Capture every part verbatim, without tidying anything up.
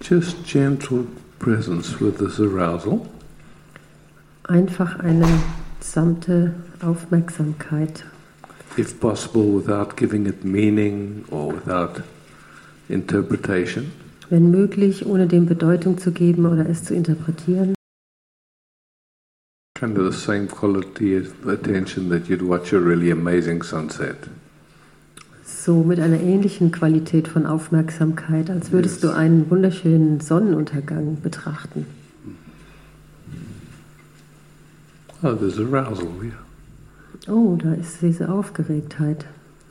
Just gentle presence with this arousal. Einfach eine sanfte Aufmerksamkeit. If possible, without giving it meaning or without interpretation. Wenn möglich, ohne dem Bedeutung zu geben oder es zu interpretieren. Kind of the same quality of attention that you'd watch a really amazing sunset. So mit einer ähnlichen Qualität von Aufmerksamkeit, als würdest yes. du einen wunderschönen Sonnenuntergang betrachten. Oh, there's arousal here. Oh, da ist diese Aufgeregtheit.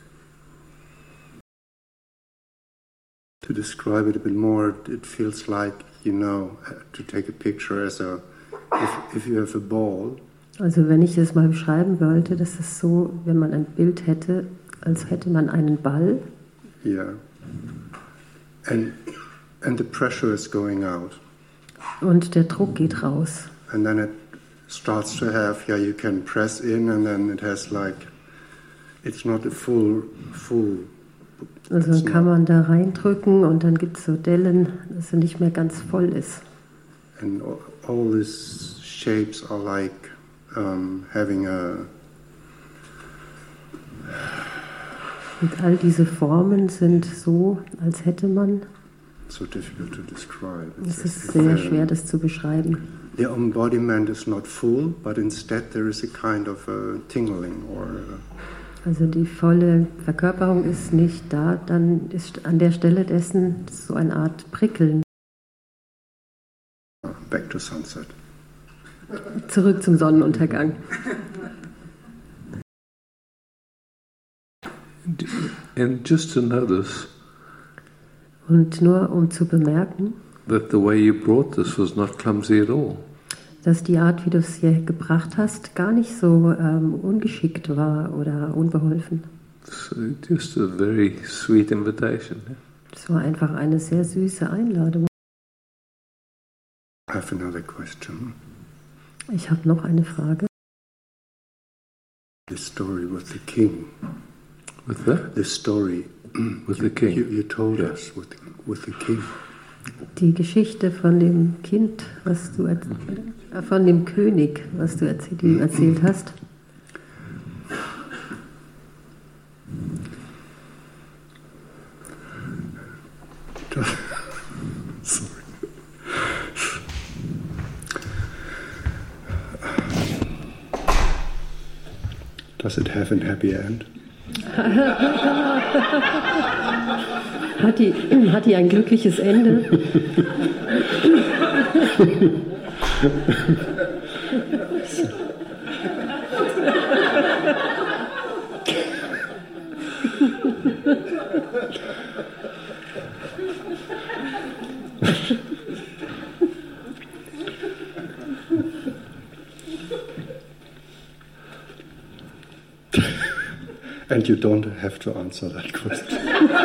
To describe it a bit more, it feels like, you know, to take a picture as a, if, if you have a ball. Also wenn ich das mal beschreiben wollte, das ist so, wenn man ein Bild hätte, als hätte man einen Ball. Yeah. And and the pressure is going out. Und der Druck geht raus. And then it starts to have, yeah, you can press in and then it has like, it's not a full, full. Also dann kann man da reindrücken und dann gibt es so Dellen, dass er nicht mehr ganz voll ist. And all these shapes are like um, having a... Und all diese Formen sind so, als hätte man... So difficult to describe. Es ist sehr schwer, das zu beschreiben. The embodiment is not full, but instead there is a kind of a tingling or... A, Also die volle Verkörperung ist nicht da, dann ist an der Stelle dessen so eine Art Prickeln. Back to sunset. Zurück zum Sonnenuntergang. And just to notice, und nur um zu bemerken, that the way you brought this was not clumsy at all. Dass die Art, wie du es hier gebracht hast, gar nicht so ähm, ungeschickt war oder unbeholfen. So just a very sweet invitation. Es war einfach eine sehr süße Einladung. I have another question. Ich habe noch eine Frage. The story with the king. With the? The story with the king. You, you told yeah. us with the, with the king. Die Geschichte von dem Kind, was du äh, von dem König, was du erzählt, die du erzählt hast. Sorry. Does it have a happy end? Hat die, hat die ein glückliches Ende? And you don't have to answer that question.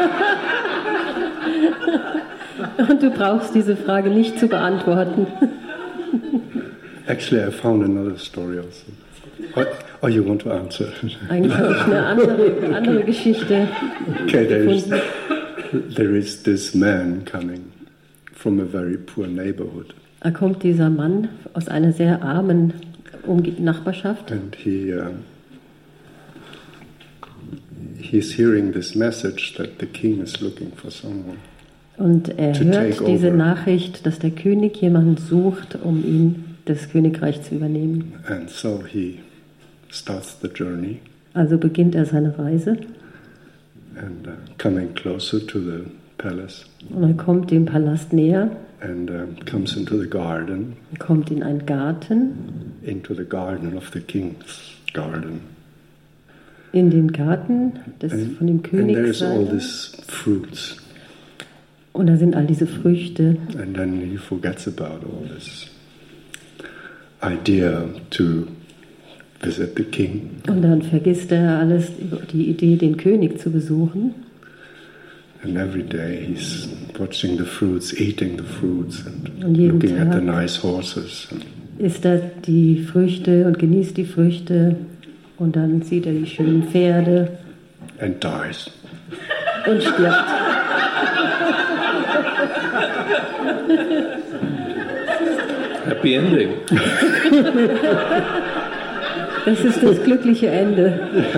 Und du brauchst diese Frage nicht zu beantworten. Actually, I found another story also. Or, or you want to answer? Eigentlich habe ich eine andere, andere Geschichte okay, there is, gefunden. There is this man coming from a very poor neighborhood. Da kommt dieser Mann aus einer sehr armen Umge- Nachbarschaft. And he... Uh, He's hearing this message that the king is looking for someone. Und er to hört take diese over. Nachricht, dass der König jemanden sucht, um ihm das Königreich zu übernehmen. And so he starts the journey. Also beginnt er seine Reise. And uh, coming closer to the palace. Und er kommt dem Palast näher. And uh, comes into the garden. Kommt in einen Garten. Into the garden of the king's garden. In den Garten des, and, von dem König. And there's all these fruits. Und da sind all diese Früchte. And then he forgets about all this idea to visit the king. Und dann vergisst er alles über die Idee, den König zu besuchen. And every day he's watching the fruits, eating the fruits, and Und jeden looking Tag at the nice horses. isst er die Früchte und genießt die Früchte. Und dann sieht er die schönen Pferde. And dies. Und stirbt. Happy ending. Das ist das glückliche Ende.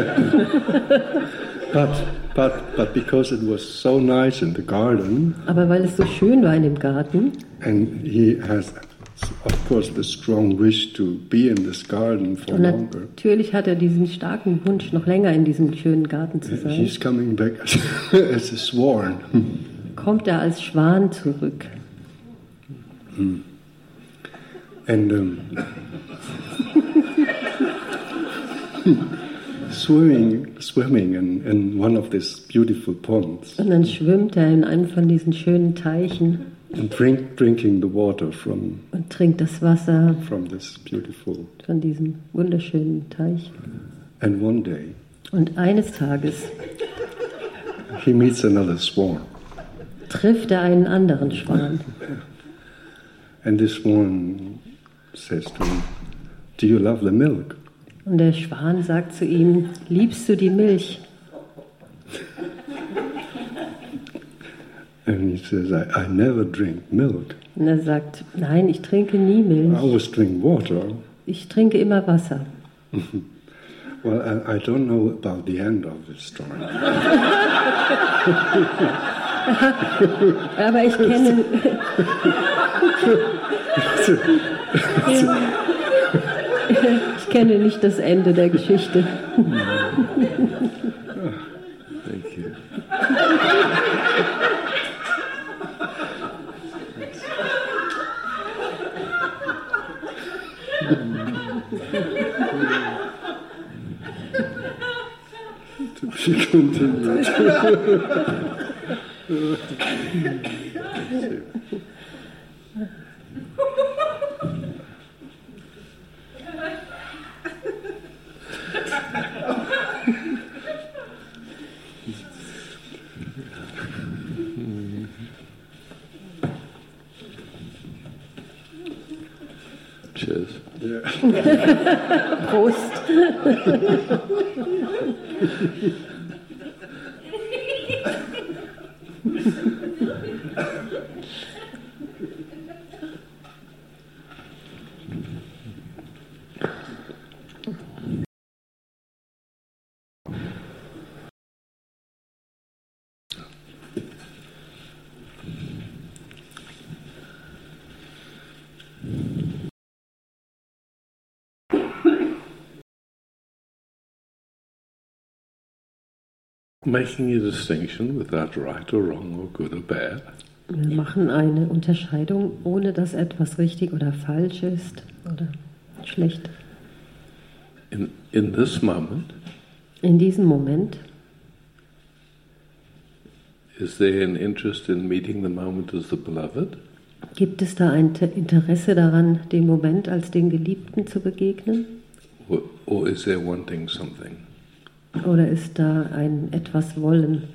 But, but, but because it was so nice in the garden, Aber weil es so schön war in dem Garten, and he has, of course, the strong wish to be in this garden for und longer, natürlich hat er diesen starken Wunsch, noch länger in diesem schönen Garten zu sein, he's coming back as, as a swan. kommt er als Schwan zurück. And um, swimming, swimming in, in one of these beautiful ponds, Und dann schwimmt er in einem von diesen schönen Teichen and drink, drinking the water from und trinkt das Wasser from this beautiful. von diesem wunderschönen Teich. And one day Und eines Tages he meets another swan, trifft er einen anderen Schwan. and this swan says to him, "Do you love the milk?" Und der Schwan sagt zu ihm, liebst du die Milch? And he says, I, I never drink milk. Und er sagt, nein, ich trinke nie I Milch. always drink water. Ich trinke immer Wasser. Well, I, I don't know about the end of the story. Aber ich kenne, ich kenne nicht das Ende der Geschichte. Thank you. She continued. Cheers. Prost. Making a distinction without right or wrong or good or bad. Wir machen eine Unterscheidung, ohne dass etwas richtig oder falsch ist oder schlecht. In, in this moment, In diesem Moment is there an interest in meeting the moment as the beloved? gibt es da ein Te- Interesse daran, dem Moment als den Geliebten zu begegnen? Or, or is there wanting something? Oder ist da ein etwas Wollen?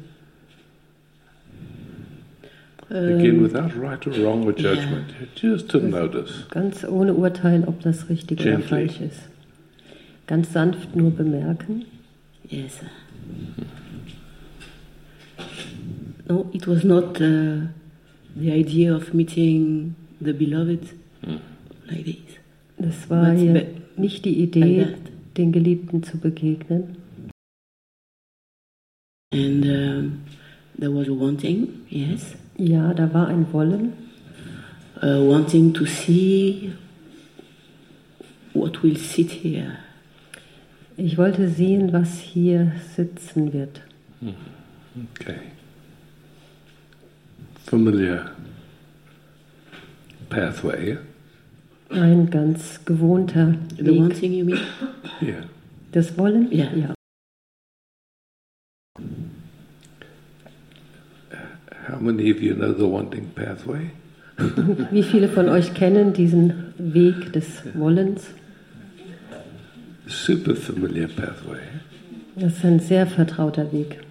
Again, without right or wrong or judgment, just to notice. Ganz ohne Urteil, ob das richtig oder Gently. falsch ist. Ganz sanft nur bemerken. Yes. No, it was not uh, the idea of meeting the beloved like this. Das war But hier be- nicht die Idee, like that. den Geliebten zu begegnen. And um, there was a wanting, yes, Ja, da war ein Wollen, uh, wanting to see what will sit here. ich wollte sehen, was hier sitzen wird. Okay. Familiar pathway, Ein ganz gewohnter The Weg. wanting, you mean? yeah. Das Wollen? Ja. ja. How many of you know the wanting pathway? Wie viele von euch kennen diesen Weg des Wollens? Super familiar pathway. Das ist ein sehr vertrauter Weg.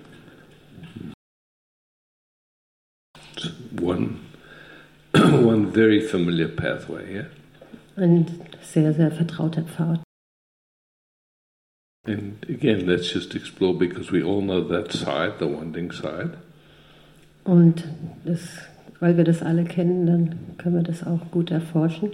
It's one, one very familiar pathway, yeah? Ein sehr, sehr vertrauter Pfad. And again, let's just explore because we all know that side, the wanting side. Und das Weil wir das alle kennen, dann können wir das auch gut erforschen.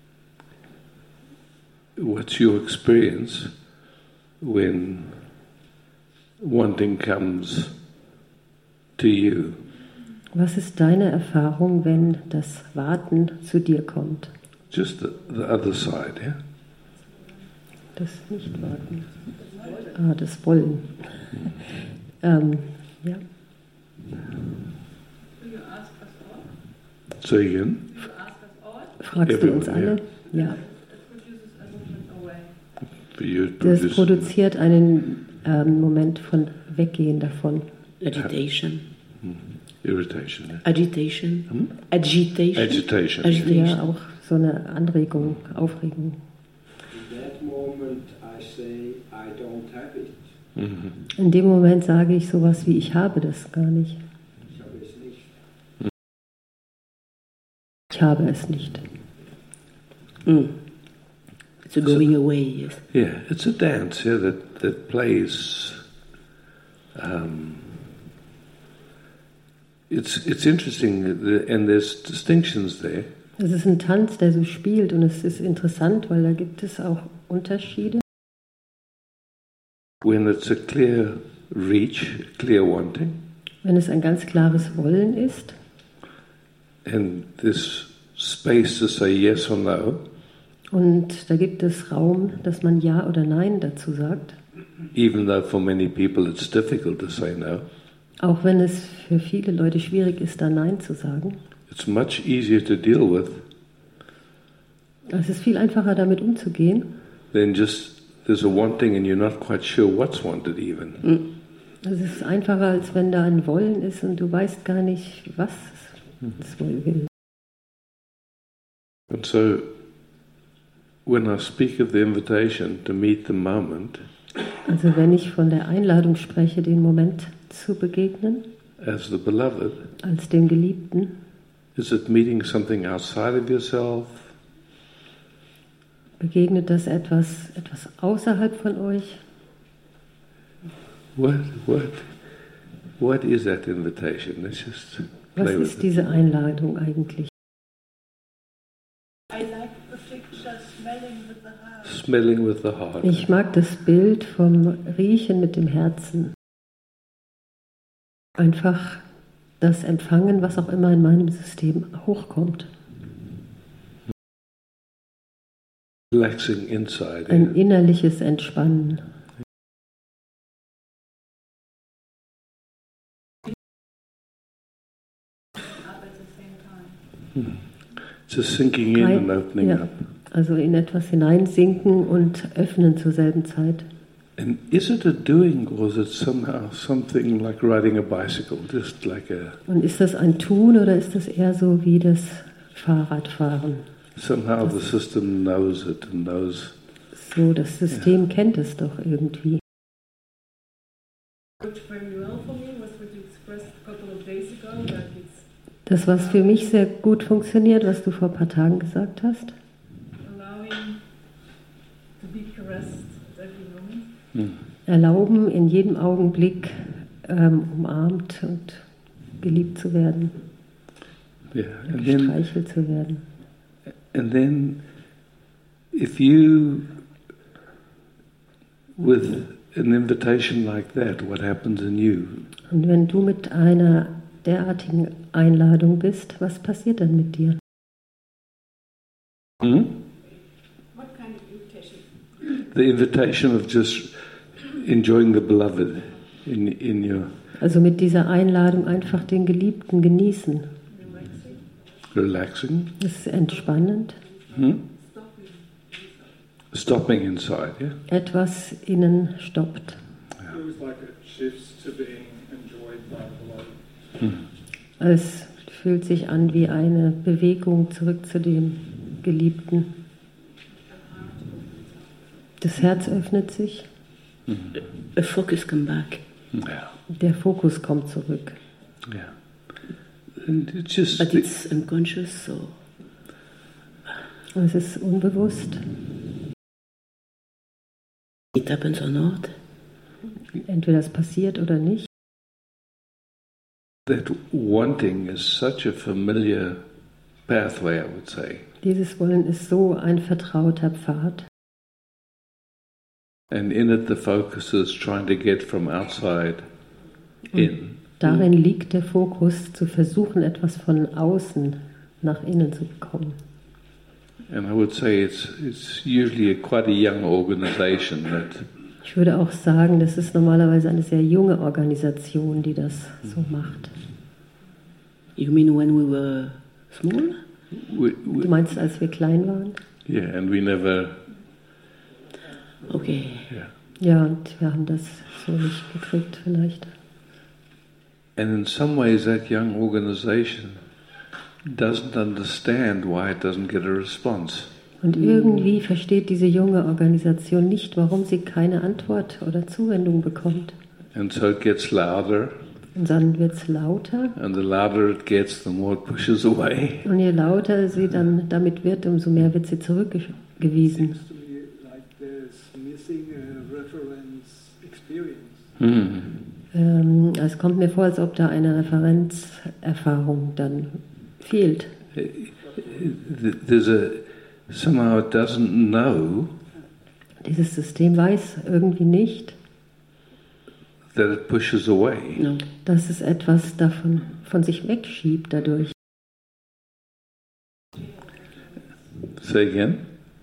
What's your experience when wanting comes to you? Was ist deine Erfahrung, wenn das Warten zu dir kommt? Just the, the other side, yeah? Das Nicht-Warten. Ah, das Wollen. ähm, ja. So again? Fragst du uns alle? Ja. Das produziert einen ähm, Moment von Weggehen davon. Agitation. Irritation. Yeah. Agitation. Hmm? Agitation. Agitation. Agitation. Ja, auch so eine Anregung, Aufregung. In that moment I say I don't have it. Mhm. In dem Moment sage ich sowas wie, ich habe das gar nicht. Ich habe es nicht. Ich habe es nicht. Mm. It's a going away, yes. Yeah, it's a dance, yeah, that, that plays. Um, it's it's interesting, and there's distinctions there. Es ist ein Tanz, der so spielt, und es ist interessant, weil da gibt es auch Unterschiede. When it's a clear reach, clear wanting, Wenn es ein ganz klares Wollen ist and this space to say yes or no, und da gibt es Raum, dass man Ja oder Nein dazu sagt, even though for many people it's difficult to say no, auch wenn es für viele Leute schwierig ist, da Nein zu sagen. it's much easier to deal with Es ist viel einfacher, damit umzugehen, than just there's a wanting and you're not quite sure what's wanted even. es ist einfacher, als wenn da ein Wollen ist und du weißt gar nicht, was es wohl will. And so when I speak of the invitation to meet the moment Also wenn ich von der Einladung spreche, den Moment zu begegnen, as the beloved, als dem Geliebten, is it meeting something outside of yourself? begegnet das etwas, etwas außerhalb von euch? What what what is that invitation? Let's just Was play with ist it. diese Einladung eigentlich? I like the picture smelling with the heart. Smelling with the heart. Ich mag das Bild vom Riechen mit dem Herzen. Einfach das Empfangen, was auch immer in meinem System hochkommt. Relaxing inside. Ein innerliches Entspannen. Up at the same time. Just sinking in and opening Ja, up. also in etwas hineinsinken und öffnen zur selben Zeit. And is it a doing or is it somehow something like riding a bicycle? Just like a Und ist das ein Tun oder ist das eher so wie das Fahrradfahren? somehow the system knows it and knows. So, das System kennt es doch irgendwie. Worked very well for me was what you expressed a couple of days ago, that it's Das, was für mich sehr gut funktioniert, was du vor ein paar Tagen gesagt hast, allowing to be caressed at every moment. Hmm. erlauben, in jedem Augenblick ähm, umarmt und geliebt zu werden, Yeah. And then gestreichelt zu werden. and then if you with an invitation like that, what happens in you? Und wenn du mit einer derartigen Einladung bist, was passiert dann mit dir? Hmm? What kind of invitation? The invitation of just enjoying the beloved in in your Also mit dieser Einladung einfach den Geliebten genießen. relaxing, Das ist entspannend, hmm? Stopping inside, yeah. etwas innen stoppt. Feels like it shifts to being enjoyed by the beloved. Es fühlt sich an wie eine Bewegung zurück zu dem Geliebten. Das Herz öffnet sich, A focus come back. Yeah, der Fokus kommt zurück. yeah. And it's just But it's unconscious, so Und es ist unbewusst, it happens or not. entweder es passiert oder nicht. that wanting is such a familiar pathway, I would say. Dieses Wollen ist so ein vertrauter Pfad. And in it the focus is trying to get from outside in. Darin liegt der Fokus, zu versuchen, etwas von außen nach innen zu bekommen. And I would say it's it's usually a quite a young organization that Ich würde auch sagen, das ist normalerweise eine sehr junge Organisation, die das so macht. You mean when we were small? we, we, Du meinst, als wir klein waren? yeah, and we never Okay. yeah. Ja, und wir haben das so nicht gekriegt vielleicht. And in some ways that young organization doesn't understand why it doesn't get a response. Und irgendwie versteht diese junge Organisation nicht, warum sie keine Antwort oder Zuwendung bekommt. And so it gets louder, Und dann wird es lauter. and the louder it gets, the more it pushes away. Und je lauter sie dann damit wird, umso mehr wird sie zurückgewiesen. Seems to me like there's missing a reference experience. Hmm. Ähm, es kommt mir vor, als ob da eine Referenzerfahrung dann fehlt. There's a somehow it doesn't know Dieses System weiß irgendwie nicht, that it pushes away. No. dass es etwas davon von sich wegschiebt dadurch. Say again.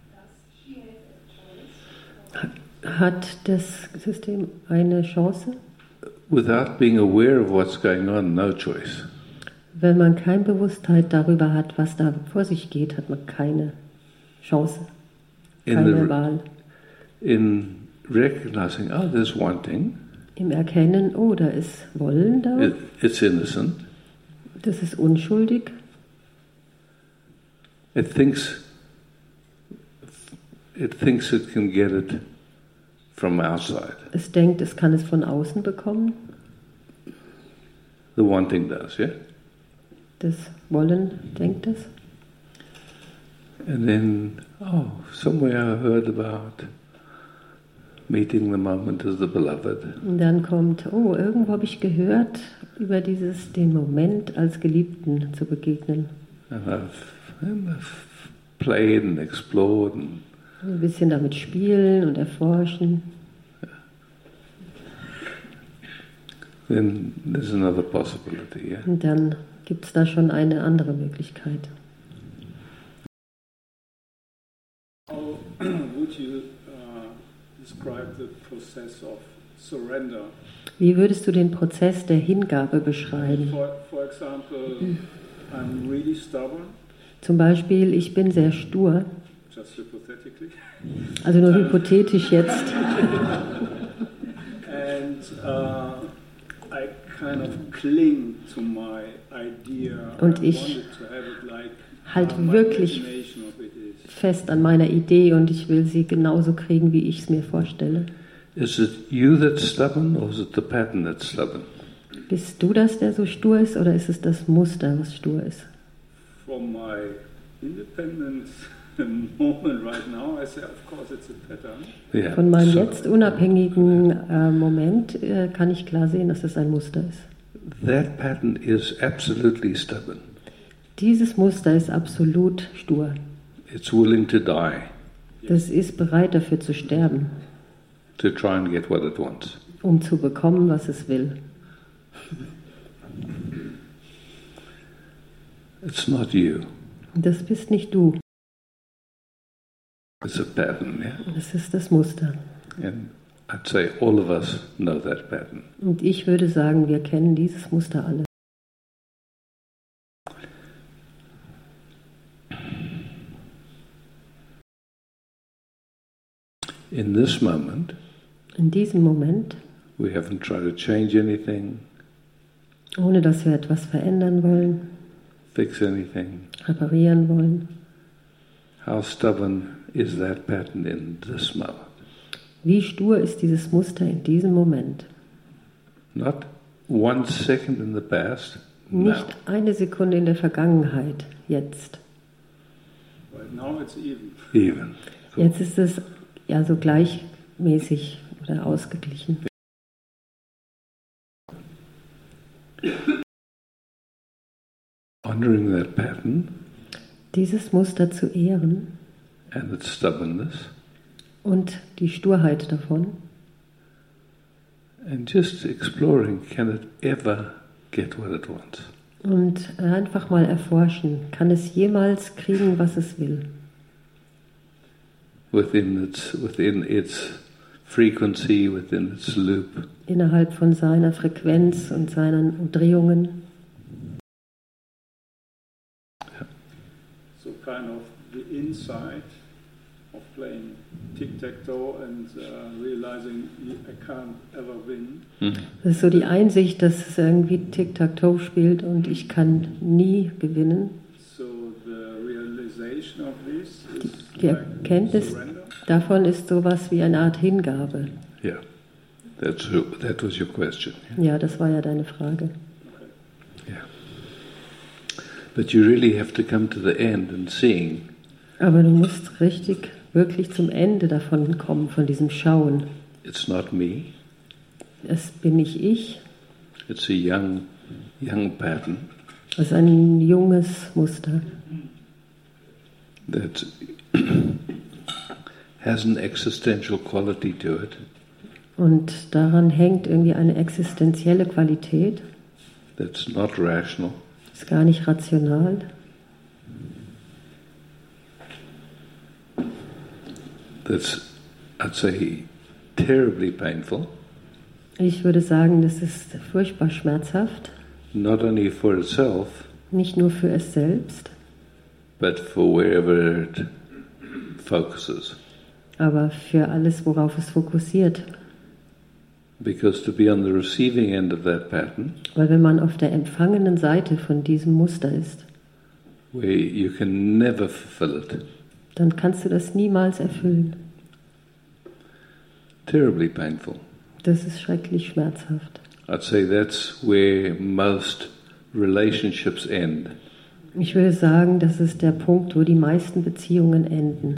Hat das System eine Chance? Without being aware of what's going on, no choice. Wenn man keine Bewusstheit darüber hat, was da vor sich geht, hat man keine Chance, In keine the Wahl. in recognizing, oh, there's wanting. Im Erkennen, oh, da ist Wollen da, It, it's innocent. das ist unschuldig. It thinks it thinks it can get it from outside. Es denkt, es kann es von außen bekommen. The wanting does, yeah? Das Wollen denkt es. And then, oh, somewhere I heard about meeting the moment as the beloved. Und dann kommt, oh, irgendwo habe ich gehört über dieses, den Moment als Geliebten zu begegnen. And I've, and I've played and explored and Ein bisschen damit spielen und erforschen. then there's another possibility, yeah? Und dann gibt es da schon eine andere Möglichkeit. How would you uh, describe the process of surrender? Wie würdest du den Prozess der Hingabe beschreiben? For, for example, I'm really stubborn, Zum Beispiel, ich bin sehr stur, just hypothetically, also nur hypothetisch jetzt. and uh, I kind of cling to my idea. Und I ich wanted to have it like halt how my wirklich imagination of it is. fest an meiner Idee und ich will sie genauso kriegen, wie ich es mir vorstelle. Is it you that's stubborn or is it the pattern that's stubborn? Bist du das, der so stur ist, oder ist es das Muster, was stur ist? From my independent moment right now, I say, of course, it's a pattern. Yeah. Von meinem so jetzt unabhängigen äh, Moment äh, kann ich klar sehen, dass es ein Muster ist. that pattern is absolutely stubborn. Dieses Muster ist absolut stur. It's willing to die Das ist bereit dafür zu sterben, to try and get what it wants. um zu bekommen, was es will. It's not you. Das bist nicht du, It's a pattern, yeah? das ist das Muster. And I'd say all of us know that pattern. Und ich würde sagen, wir kennen dieses Muster alle. In this moment, In diesem Moment, we haven't tried to change anything, ohne dass wir etwas verändern wollen, fix anything. reparieren wollen, How stubborn is that pattern in this moment? wie stur ist dieses Muster in diesem Moment? Not one second in the past, now. Nicht eine Sekunde in der Vergangenheit, jetzt. Right now, it's even. Even. Jetzt ist es ja so gleichmäßig oder ausgeglichen. honouring that pattern dieses Muster zu ehren and its stubbornness, und die Sturheit davon and just exploring, can it ever get what it wants? und einfach mal erforschen, kann es jemals kriegen, was es will? Within its, within its frequency, within its loop. Innerhalb von seiner Frequenz und seinen Umdrehungen. So kind of the insight of playing tic-tac-toe and uh, realizing I can't ever win. Das ist so die Einsicht, dass es irgendwie Tic-Tac-Toe spielt und ich kann nie gewinnen. So the realization of this is Die like Erkenntnis surrender. davon ist sowas wie eine Art Hingabe. Yeah, that's who, that was your question. Ja, das war ja deine Frage. Yeah. But you really have to come to the end and seeing. Aber du musst richtig, wirklich zum Ende davon kommen, von diesem Schauen. It's not me. Es bin nicht ich, It's a young, young pattern es ist ein junges Muster, that has an existential quality to it. und daran hängt irgendwie eine existenzielle Qualität, That's not rational. ist gar nicht rational. That's, I'd say, terribly painful. Ich würde sagen, das ist furchtbar schmerzhaft, Not only for itself, nicht nur für es selbst, but for wherever it focuses. aber für alles, worauf es fokussiert. Because to be on the receiving end of that pattern, Weil wenn man auf der empfangenen Seite von diesem Muster ist, where you can never fulfill it, dann kannst du das niemals erfüllen. terribly painful. Das ist schrecklich schmerzhaft. I'd say that's where most relationships end. Ich würde sagen, das ist der Punkt, wo die meisten Beziehungen enden.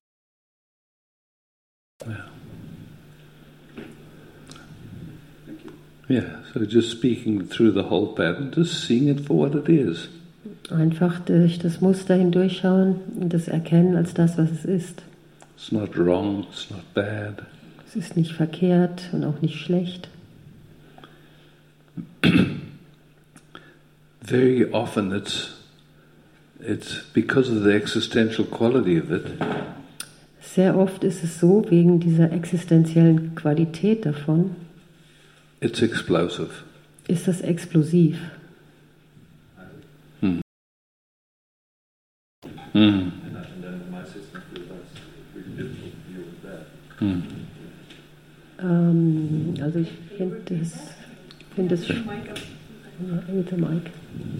Yeah, so just speaking through the whole pattern, just seeing it for what it is. Einfach durch das Muster hindurchschauen und das erkennen als das, was es ist. It's not wrong, it's not bad. Es ist nicht verkehrt und auch nicht schlecht. Very often it's it's because of the existential quality of it, Sehr oft ist es so, wegen dieser existenziellen Qualität davon, it's explosive. ist das explosiv. Mm. And then my system feels that's really difficult to deal with that. Mm. Ähm, also ich finde es, find es sch- Mic up. ja, mit dem Mic.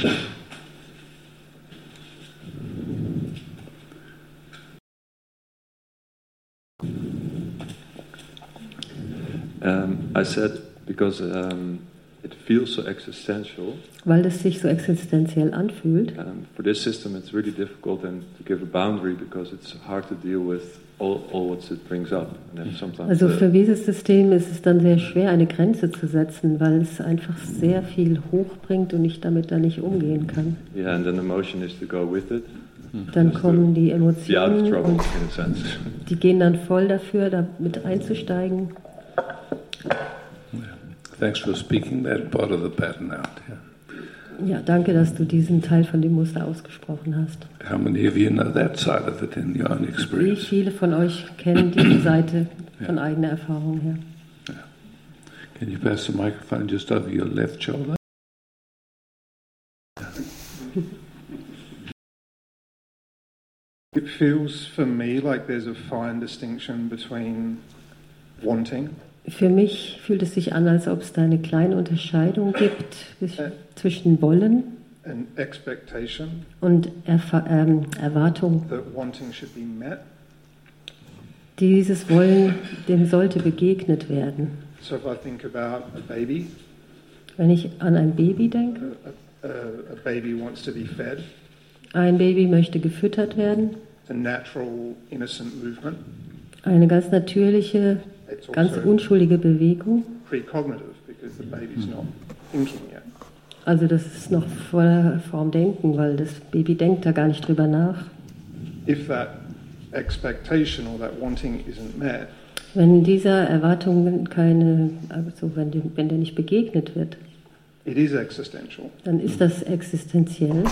Um, I said because um, it feels so existential. Weil es sich so existenziell anfühlt. Um, for this system, it's really difficult then to give a boundary because it's hard to deal with all, all what it brings up. And then sometimes Also the- für dieses System ist es dann sehr schwer, eine Grenze zu setzen, weil es einfach sehr viel hochbringt und ich damit dann nicht umgehen kann. yeah, and then emotion is to go with it. Dann kommen die Be out of Emotionen trouble und in a sense. die gehen dann voll dafür, damit einzusteigen. Thanks for speaking that part of the pattern out. Yeah. Ja, danke, dass du diesen Teil von dem Muster ausgesprochen hast. How many of you know that side of it in your own Wie experience? viele von euch kennen diese Seite von eigener Erfahrung her? Can you pass the microphone just over your left shoulder? It feels for me like there's a fine distinction between wanting Für mich fühlt es sich an, als ob es da eine kleine Unterscheidung gibt zwischen Wollen and expectation, und Erfa- ähm, Erwartung. that wanting should be met. Dieses Wollen, dem sollte begegnet werden. So if I think about a baby, Wenn ich an ein Baby denke, a, a, a baby wants to be fed. ein Baby möchte gefüttert werden, It's a natural, innocent movement. eine ganz natürliche, It's ganz also unschuldige Bewegung. precognitive because the baby's not thinking yet. Also das ist noch vor der Form Denken, weil das Baby denkt da gar nicht drüber nach. If that expectation or that wanting isn't met, Wenn dieser Erwartungen keine, also wenn, dem, wenn der nicht begegnet wird, it is existential. dann ist das existenziell.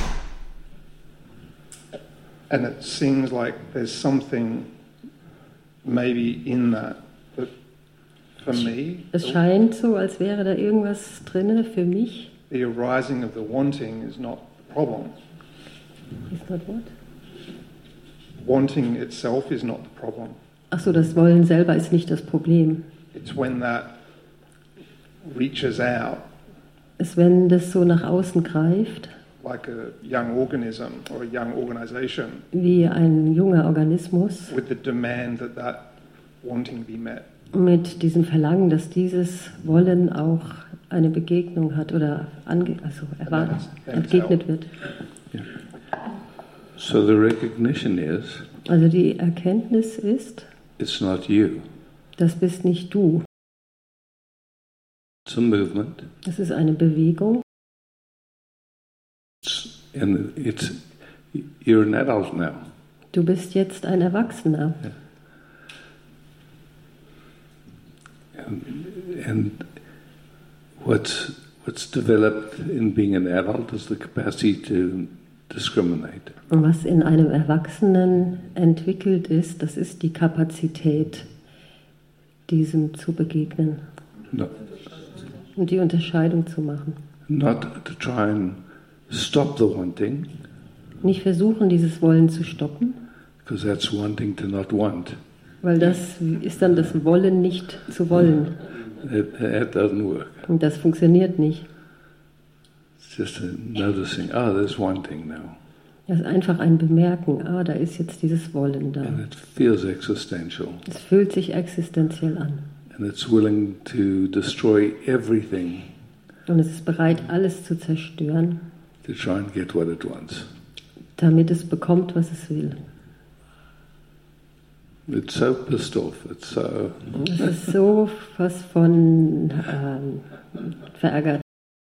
And it seems like there's something maybe in that that for me, Es scheint so, als wäre da irgendwas drinne für mich. the arising of the wanting is not the problem. Ist das what? Wanting itself is not the problem. Ach so, das Wollen selber ist nicht das Problem. It's when that reaches out Es, wenn das so nach außen greift, like a young organism or a young organization wie ein junger Organismus, with the demand that that wanting be met. mit diesem Verlangen, dass dieses Wollen auch eine Begegnung hat oder ange also erwartet, entgegnet wird. So the recognition is, Also die Erkenntnis ist, it's not you. das bist nicht du. It's a movement, Das ist eine Bewegung and it's you're an adult now. Du bist jetzt ein Erwachsener. And, and what's what's developed in being an adult is the capacity to discriminate. Und was in einem Erwachsenen entwickelt ist, das ist die Kapazität, diesem zu begegnen No, und die Unterscheidung zu machen. not to try and stop the wanting, Nicht versuchen, dieses Wollen zu stoppen, because that's wanting to not want. weil das ist dann das Wollen, nicht zu wollen. It, that doesn't work. Und das funktioniert nicht. It's just a noticing, oh, there's wanting now. Das ist einfach ein Bemerken, ah, da ist jetzt dieses Wollen da. And it feels existential. Es fühlt sich existenziell an. And it's willing to destroy everything Und es ist bereit, alles zu zerstören, to try and get what it wants. damit es bekommt, was es will. It's so pissed off. It's so... Es ist so was von ähm, verärgert.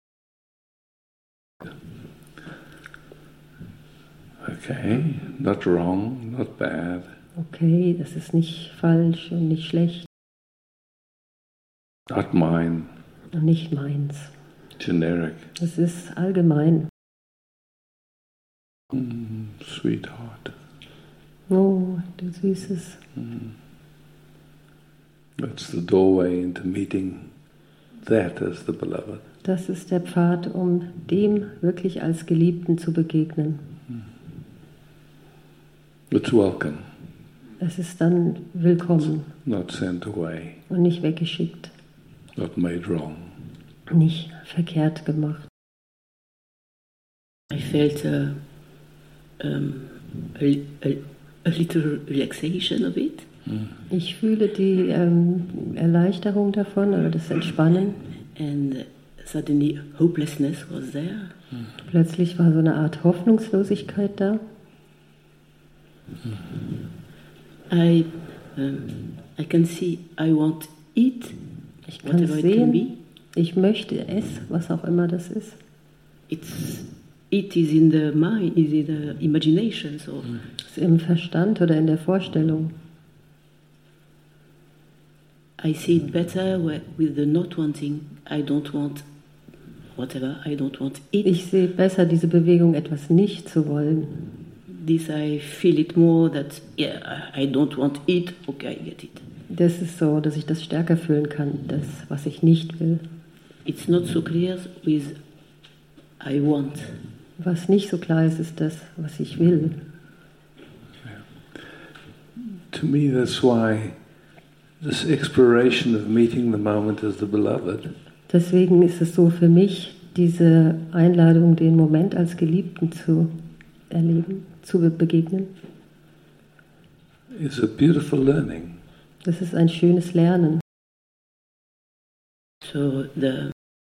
Okay, not wrong, not bad. Okay, das ist nicht falsch und nicht schlecht Not mine, und nicht meins. generic. Es ist allgemein. Mm, sweetheart. Oh, du Süßes. Mm. That's the doorway into meeting that as the beloved. Das ist der Pfad, um dem wirklich als Geliebten zu begegnen. It's welcome, Es ist dann willkommen not sent away, und nicht weggeschickt, not made wrong. nicht verkehrt gemacht. I felt uh, um, a, a, a little relaxation of it. Mm. Ich fühle die ähm, Erleichterung davon oder das Entspannen. And suddenly hopelessness was there. Plötzlich war so eine Art Hoffnungslosigkeit da. I, um, I can see I want it, Ich kann whatever it can be. sehen, ich möchte es, was auch immer das ist. It's, it is in the mind, is in the imagination. So Es ist im Verstand oder in der Vorstellung. I see it better where- with the not wanting. I don't want whatever, I don't want it. Ich sehe besser diese Bewegung, etwas nicht zu wollen. This I feel it more that, yeah, I don't want it, okay, I get it. Das ist so, dass ich das stärker fühlen kann, das, was ich nicht will. It's not so clear with I want. Was nicht so klar ist, ist das, was ich will. To me, that's why this exploration of meeting the moment as the beloved Deswegen ist es so für mich, diese Einladung, den Moment als Geliebten zu erleben, zu be- begegnen. is a beautiful learning. Das ist ein schönes Lernen. So the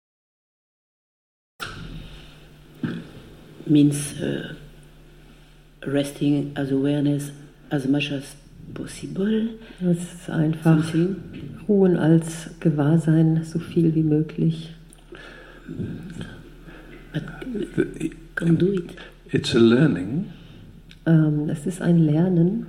means uh, resting as awareness as much as possible. Es ist einfach Something. Ruhen als Gewahrsein, so viel wie möglich. can't do it. It's a learning. Ähm, es ist ein Lernen.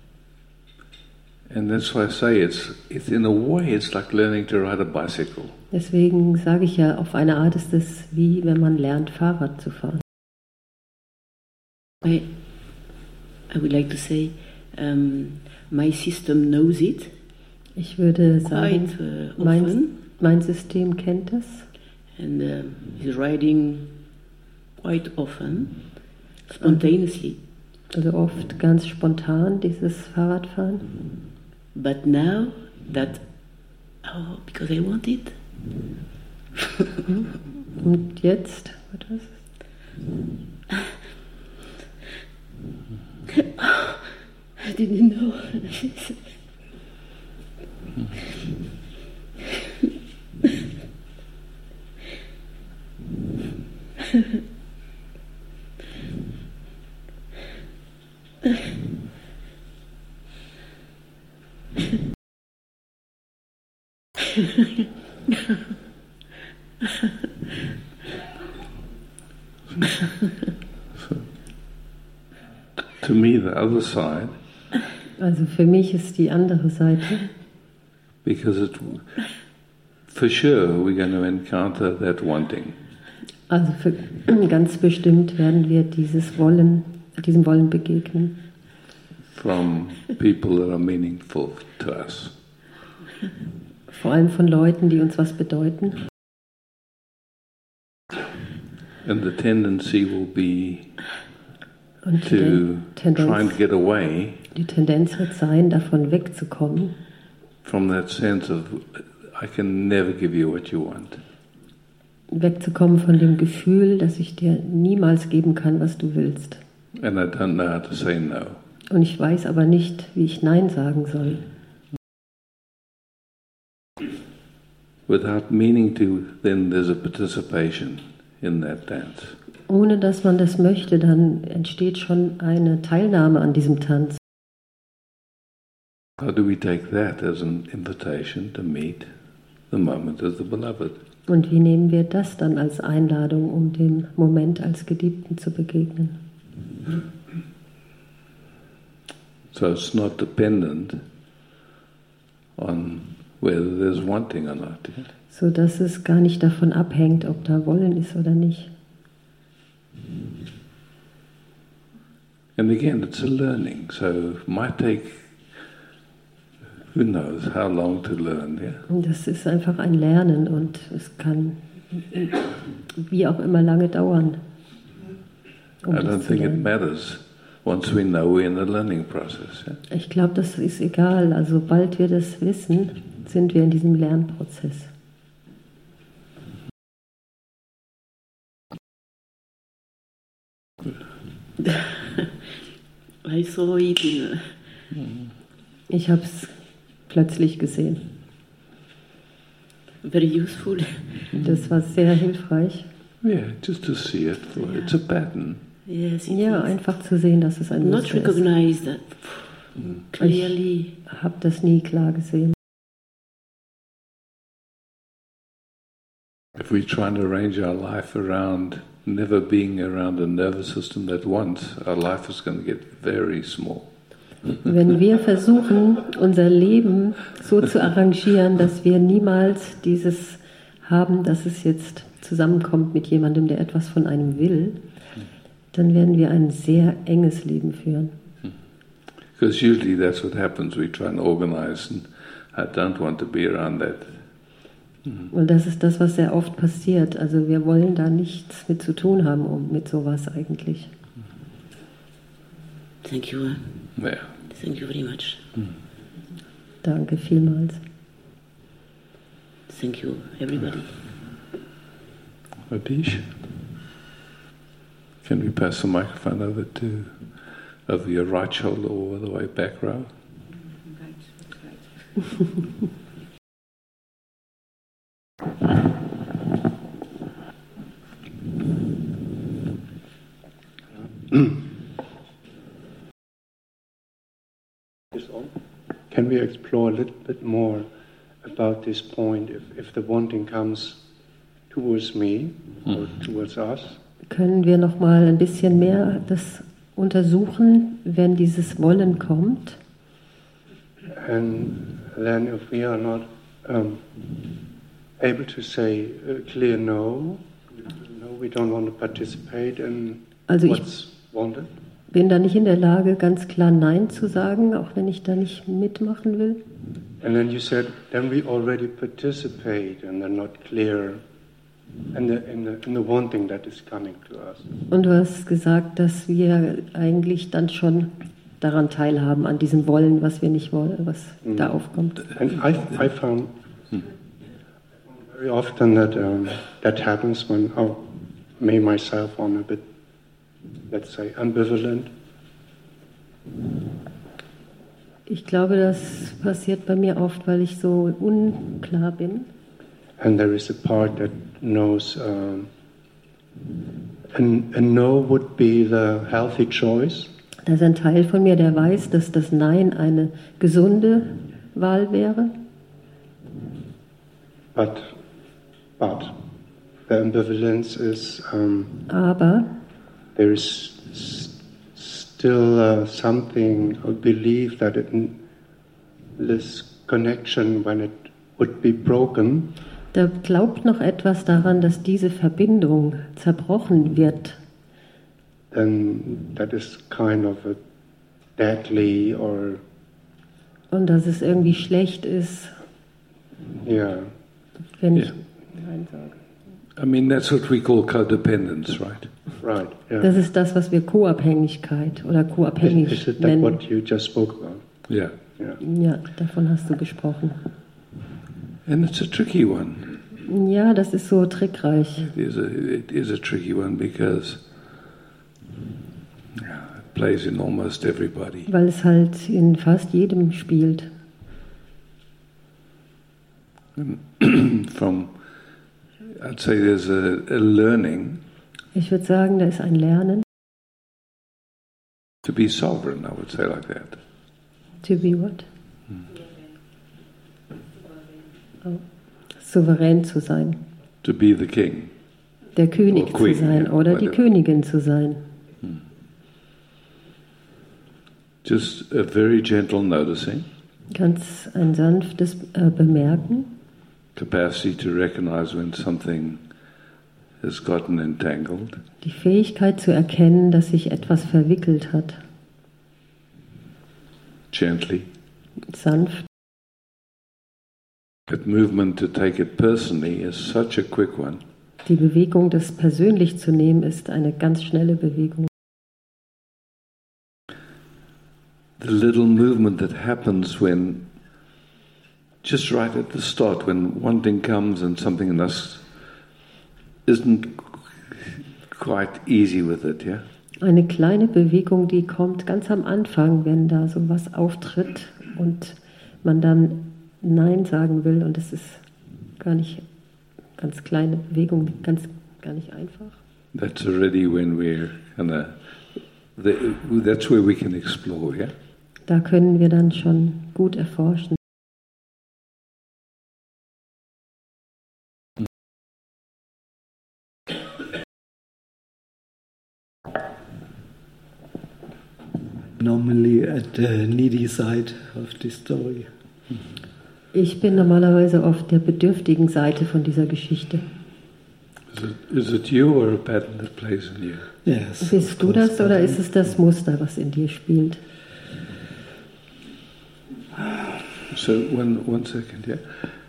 And that's why I say it's, it's in a way it's like learning to ride a bicycle. Deswegen sage ich ja, auf eine Art ist es wie wenn man lernt, Fahrrad zu fahren. I, I would like to say, um, my system knows it. Ich würde sagen, quite, uh, mein, mein System kennt es. And uh, is riding quite often, spontaneously. Also oft ganz spontan, dieses Fahrradfahren. But now that, oh, because I want it. Und jetzt, was ist es? I didn't know. To me, the other side. Also für mich ist die andere Seite. Because it, for sure we're going to encounter that wanting. Also für, ganz bestimmt werden wir dieses Wollen, diesem Wollen begegnen. From people that are meaningful to us. Vor allem von Leuten, die uns was bedeuten. And the tendency will be Und to die Tendenz, try and get away die Tendenz wird sein, davon wegzukommen. From that sense of, I can never give you what you want. Wegzukommen von dem Gefühl, dass ich dir niemals geben kann, was du willst. And I don't know how to say no. Und ich weiß aber nicht, wie ich Nein sagen soll. Without meaning to, then there's a participation in that dance. Ohne dass man das möchte, dann entsteht schon eine Teilnahme an diesem Tanz. How do we take that as an invitation to meet the moment of the beloved? Und wie nehmen wir das dann als Einladung, um dem Moment als Geliebten zu begegnen? So it's not dependent on whether there's wanting or not. Yeah? So dass es gar nicht davon abhängt, ob da Wollen ist oder nicht. And again, it's a learning, so it might take, who knows, how long to learn. Yeah? Und das ist einfach ein Lernen und es kann wie auch immer lange dauern. Um I don't think it matters once we know we're in the learning process. Yeah? Ich glaube, das ist egal. Also sobald wir das wissen, sind wir in diesem Lernprozess. I saw it in, Ich habe es plötzlich gesehen. very useful. Das war sehr hilfreich. Yeah, just to see it. For, it's a pattern. Yes, it Ja, is. einfach zu sehen, dass es ein Not Muster ist. recognize that clearly. Ich habe das nie klar gesehen. If we try and arrange our life around never being around a nervous system that wants, our life is going to get very small. Wenn wir versuchen, unser Leben so zu arrangieren, dass wir niemals dieses haben, dass es jetzt zusammenkommt mit jemandem, der etwas von einem will, dann werden wir ein sehr enges Leben führen. Because usually that's what happens. We try and organize, and I don't want to be around that. Und das ist das, was sehr oft passiert. Also wir wollen da nichts mit zu tun haben, um mit sowas eigentlich. Thank you. Yeah. Thank you very much. Danke vielmals. Thank you, everybody. Adish, can we pass the microphone over to over your right shoulder all the way back row? Can we explore a little bit more about this point? If, if the wanting comes towards me or towards us, können wir noch mal ein bisschen mehr das untersuchen, wenn dieses Wollen kommt. And then if we are not um, able to say a clear no, no, we don't want to participate in also what's wanted. Ich bin da nicht in der Lage, ganz klar Nein zu sagen, auch wenn ich da nicht mitmachen will. And then you said, then we already participate and they're not clear in the, in the, in the wanting that is coming to us. Und du hast gesagt, dass wir eigentlich dann schon daran teilhaben, an diesem Wollen, was wir nicht wollen, was mm. da aufkommt. And I, I found very often that um, that happens when oh, me myself I'm a bit, let's say, ambivalent. Ich glaube, das passiert bei mir oft, weil ich so unklar bin. And there is a part that knows um, a, a no would be the healthy choice. Da ist ein Teil von mir, der weiß, dass das Nein eine gesunde Wahl wäre. But, but the ambivalence is. Um, Aber there is still uh, something, a belief that it, this connection, when it would be broken, da glaubt noch etwas daran, dass diese Verbindung zerbrochen wird. then that is kind of a deadly or. Und dass es irgendwie schlecht ist, yeah. wenn ich Yeah. Nein sage. I mean, that's what we call codependence, right? Right. Yeah. Das ist das, was wir Co-Abhängigkeit oder co-abhängig Is, is it that nennen. what you just spoke about? Yeah. Yeah. Ja, davon hast du gesprochen. And it's a tricky one. Ja, das ist so trickreich. It is a, it is a tricky one because yeah, it plays in almost everybody. Weil es halt in fast jedem spielt. From, I'd say there's a, a learning Ich würde sagen, da ist ein Lernen. to be sovereign, I would say like that. To be what? Oh. Souverän zu sein. To be the king. Der König Or queen, zu sein yeah, oder die whatever. Königin zu sein. Just a very gentle noticing, Ganz ein sanftes äh, Bemerken. capacity to recognize when something has gotten entangled, Die Fähigkeit zu erkennen, dass sich etwas verwickelt hat. gently. Sanft. That movement to take it personally is such a quick one. Die Bewegung, das persönlich zu nehmen, ist eine ganz schnelle Bewegung. The little movement that happens when, just right at the start, when wanting comes and something in us isn't quite easy with it, yeah? Eine kleine Bewegung, die kommt ganz am Anfang, wenn da sowas auftritt und man dann Nein sagen will und es ist gar nicht ganz kleine Bewegung, ganz gar nicht einfach. That's already when we're gonna, the, that's where we can explore, yeah? Da können wir dann schon gut erforschen. Normally at the needy side of the story. Ich bin normalerweise auf der bedürftigen Seite von dieser Geschichte. Is it, is it you or a pattern that plays in you? Yes. Bist du das oder ist es das Muster, was in dir spielt? So one one second, yeah.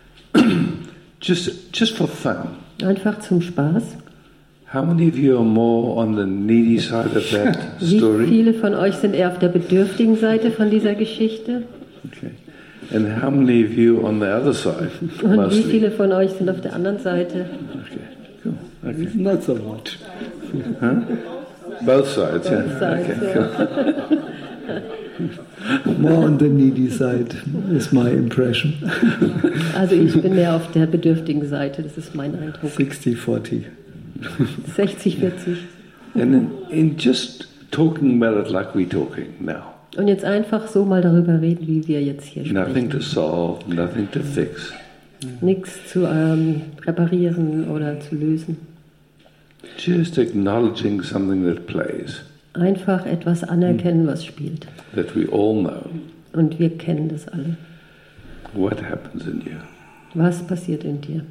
just just for fun. Einfach zum Spaß. How many of you are more on the needy side of that Wie story? viele von euch sind eher auf der bedürftigen Seite von dieser Geschichte? Okay. And how many of you on the other side? Und wie Mostly. viele von euch sind auf der anderen Seite? Okay. Cool. Okay. Not so much. Huh? Both sides, yeah. Both sides, okay. yeah. Cool. More on the needy side is my impression. Also ich bin mehr auf der bedürftigen Seite, das ist mein Eindruck. sixty forty. sechzig vierzig. And in, in just talking about it like we're talking now, Und jetzt einfach so mal darüber reden, wie wir jetzt hier nothing to sprechen. solve, nothing to fix. Nichts zu ähm, reparieren oder zu lösen. Just acknowledging something that plays, Einfach etwas anerkennen, was spielt. that we all know. Und wir kennen das alle. What happens in you? Was passiert in dir?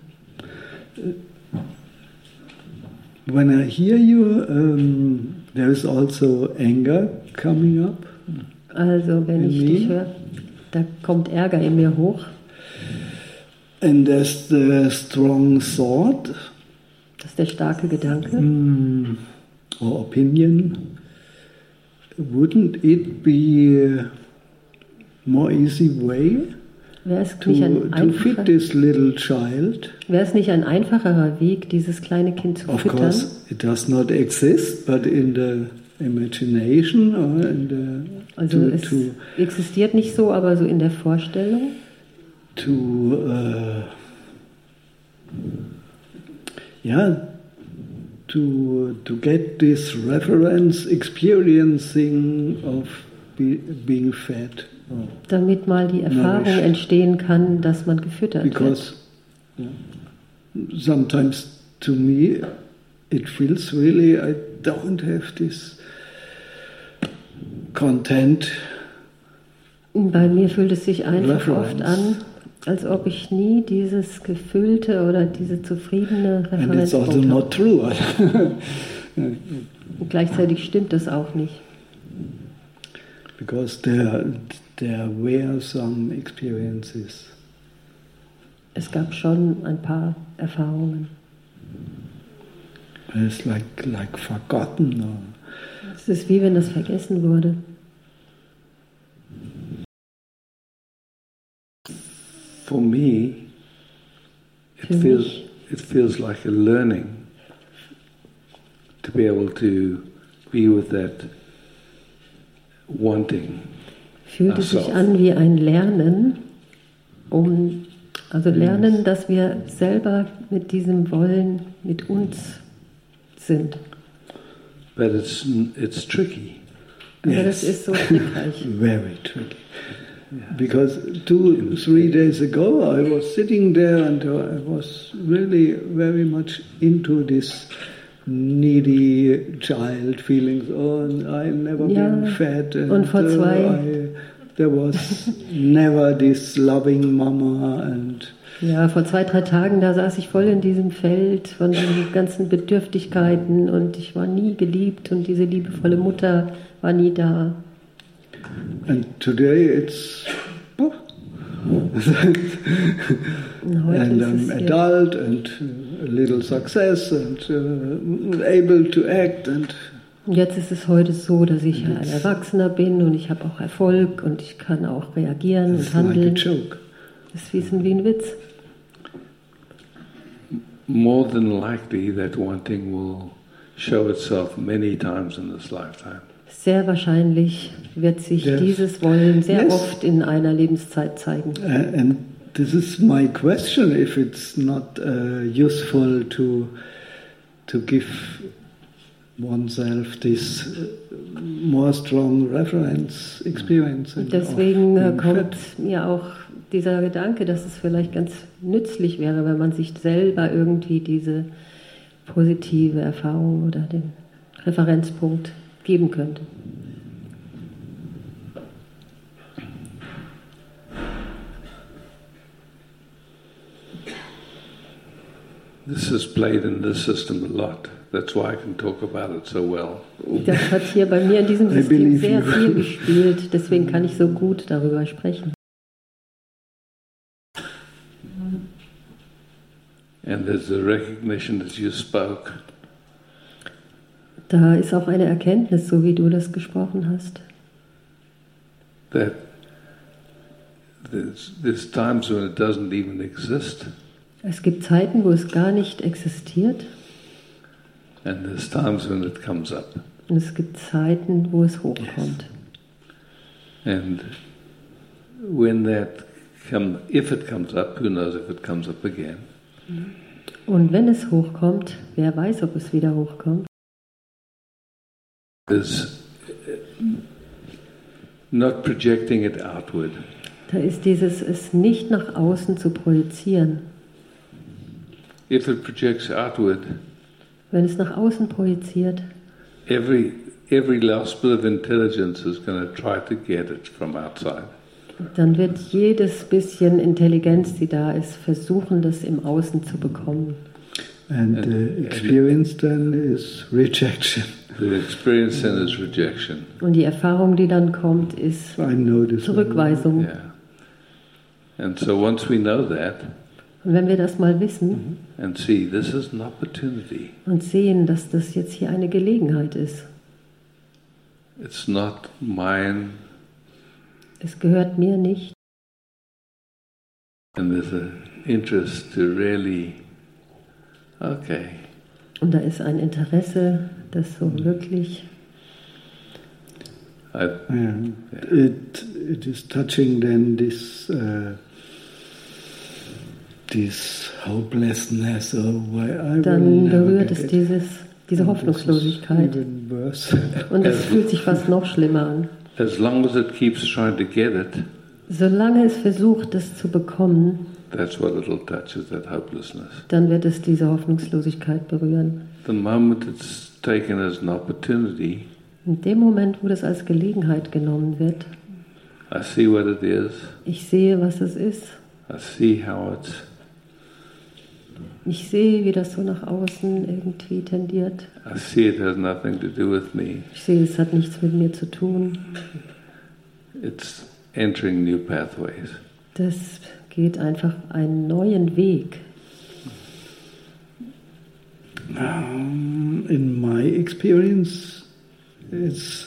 When I hear you, um, there is also anger coming up. Also, wenn In ich me? dich höre, da kommt Ärger in mir hoch. And there's the strong thought Das ist der starke Gedanke. mm, or opinion. Wouldn't it be a more easy way Wäre es to, nicht ein to feed einfacher, this little child? wäre es nicht ein einfacherer Weg, dieses kleine Kind zu Of füttern? course, it does not exist, but in the imagination or in the Also to, es to, existiert nicht so, aber so in der Vorstellung. to uh, yeah, to to get this reference experiencing of be, being fed. Oh. Damit mal die Erfahrung Nourished. entstehen kann, dass man gefüttert Because yeah, sometimes to me it feels really I don't have this content. wird. Bei mir fühlt es sich einfach Reference. oft an, als ob ich nie dieses gefüllte oder diese zufriedene And it's also Referenzpunkt not habe. true. Und gleichzeitig stimmt das auch nicht. Because there, there were some experiences. Es gab schon ein paar Erfahrungen. It's like, like forgotten. Or Es ist wie wenn das vergessen wurde. For me, it Für feels mich it feels like a learning to be able to be with that wanting. fühlt es sich Ach so. an wie ein Lernen, um also lernen, dass wir selber mit diesem Wollen mit uns sind. But it's it's tricky. Aber Yes. das ist so trickreich. very tricky. Because two, three days ago I was sitting there and I was really very much into this needy child feelings. Oh, I've never Ja, been fed. And, und vor zwei- uh, I, there was never this loving mama and Ja, vor zwei, drei Tagen, da saß ich voll in diesem Feld von den ganzen Bedürftigkeiten und ich war nie geliebt und diese liebevolle Mutter war nie da. and today it's oh. Und heute and ist I'm es hier. adult and uh, a little success and uh, able to act and Und jetzt ist es heute so, dass ich ein Erwachsener bin und ich habe auch Erfolg und ich kann auch reagieren it's und like a handeln. joke. Das ist wie so- wie ein Witz. More than likely, that wanting will show itself many times in this lifetime. Sehr wahrscheinlich wird sich Yes. dieses Wollen sehr Yes. oft in einer Lebenszeit zeigen. Uh, and this is my question: if it's not uh, useful to to give oneself this uh, more strong reference experience. Und of deswegen äh, being kommt fed. mir auch dieser Gedanke, dass es vielleicht ganz nützlich wäre, wenn man sich selber irgendwie diese positive Erfahrung oder den Referenzpunkt geben könnte. This is played in this system a lot. That's why I can talk about it so well. Das hat hier bei mir in diesem I System believe sehr you. viel gespielt, deswegen kann ich so gut darüber sprechen. And there's a recognition as you spoke Da ist auch eine Erkenntnis, so wie du das gesprochen hast. that there's, there's times when it doesn't even exist, Es gibt Zeiten, wo es gar nicht existiert and there's times when it comes up. und es gibt Zeiten, wo es hochkommt. And when that come, if it comes up, who knows if it comes up again? Und wenn es hochkommt, wer weiß, ob es wieder hochkommt. There's not projecting it outward, Da ist dieses, es nicht nach außen zu projizieren. if it projects outward, Wenn es nach außen projiziert, every every last bit of intelligence is going to try to get it from outside. dann wird jedes bisschen Intelligenz, die da ist, versuchen, das im Außen zu bekommen. And the experience then is rejection. The experience then is rejection. Und die Erfahrung, die dann kommt, ist I know this. Zurückweisung. Yeah. And so once we know that Und wenn wir das mal wissen and see this is an opportunity, und sehen, dass das jetzt hier eine Gelegenheit ist, it's not mine, es gehört mir nicht, and there's an interest to really, okay, und da ist ein Interesse, das so wirklich, I, Yeah. It it is touching then this uh, this hopelessness or why I will dann never berührt get es it. dieses, diese And Hoffnungslosigkeit. this is even worse. Und es fühlt sich fast noch schlimmer an. as long as it keeps trying to get it, Solange es versucht, es zu bekommen, that's what it'll touch, is that hopelessness. dann wird es diese Hoffnungslosigkeit berühren. The moment it's taken as an opportunity, In dem Moment, wo das als Gelegenheit genommen wird, I see what it is, ich sehe, was es ist, I see how it's, ich sehe, wie das so nach außen irgendwie tendiert. I see it has nothing to do with me. Ich sehe, es hat nichts mit mir zu tun. It's entering new pathways. Das geht einfach einen neuen Weg. Um, in my experience, it's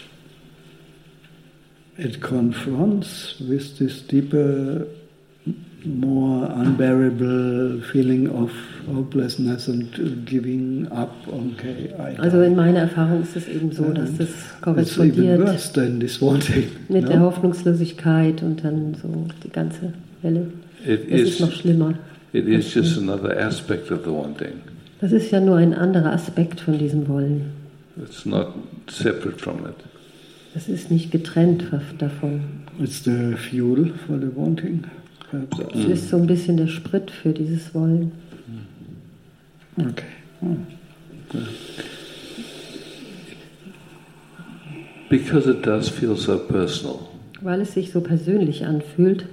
it confronts with this deeper, more unbearable feeling of hopelessness and giving up. Okay, I Also in meiner Erfahrung ist es eben so, dass das It's even korrespondiert worse than this wanting. mit no? der Hoffnungslosigkeit und dann so die ganze Welle. It Es ist is, noch schlimmer. it is just another aspect of the wanting. Das ist ja nur ein anderer Aspekt von diesem Wollen. It's not separate from it. Es ist nicht getrennt davon. It's the fuel for the wanting. Perhaps. Es ist so ein bisschen der Sprit für dieses Wollen. Okay. Oh. Because it does feel so personal, Weil es sich so persönlich anfühlt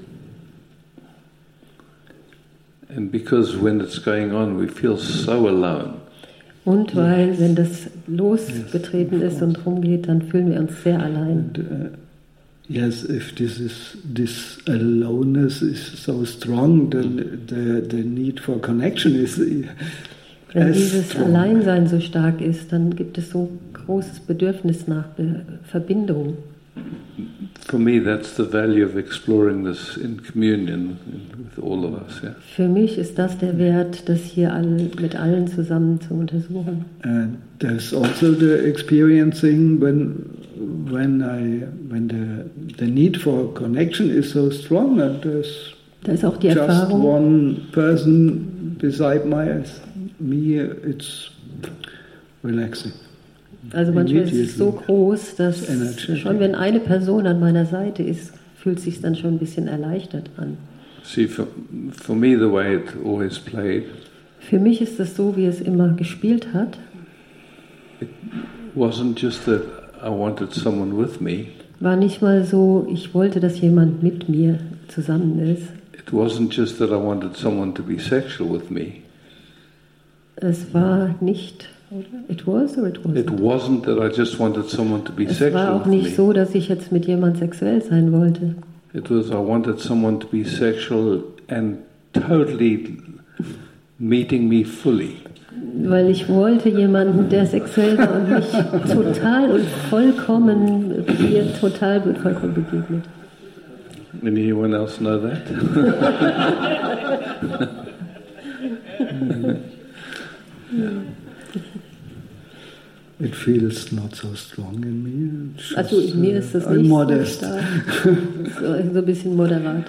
and because when it's going on we feel so alone. und weil, wenn das losgetreten ist und rumgeht, dann fühlen wir uns sehr allein. And, uh, yes, if this is this aloneness is so strong, then the the need for connection is Wenn as dieses strong. Alleinsein so stark ist, dann gibt es so ein großes Bedürfnis nach Be- Verbindung. For me, that's the value of exploring this in communion with all of us. Yeah? Für mich ist das der Wert, das hier all, mit allen zusammen zu untersuchen. And there's also the experiencing when when I when the the need for connection is so strong and there's Da ist auch die just Erfahrung, one person beside my me, it's relaxing. also manchmal ist es immediately. so groß, dass Energetic. schon wenn eine Person an meiner Seite ist, fühlt es sich dann schon ein bisschen erleichtert an. See, for, for me, the way it always played Für mich ist es so, wie es immer gespielt hat. wasn't just that I wanted someone with me. War nicht mal so, ich wollte, dass jemand mit mir zusammen ist. It wasn't just that I wanted someone to be sexual with me. Es war nicht, oder? It was or it wasn't? It wasn't that I just wanted someone to be Es war sexual auch with nicht me. so, dass ich jetzt mit jemand sexuell sein wollte. It was I wanted someone to be sexual and totally meeting me fully. Weil ich wollte jemanden, der sexuell war und mich total und vollkommen, mir total vollkommen begegnet. Anyone else know that? It feels not so strong in me. It's Also just, in mir uh, ist das I'm nicht so modest. stark. So, so ein bisschen moderat.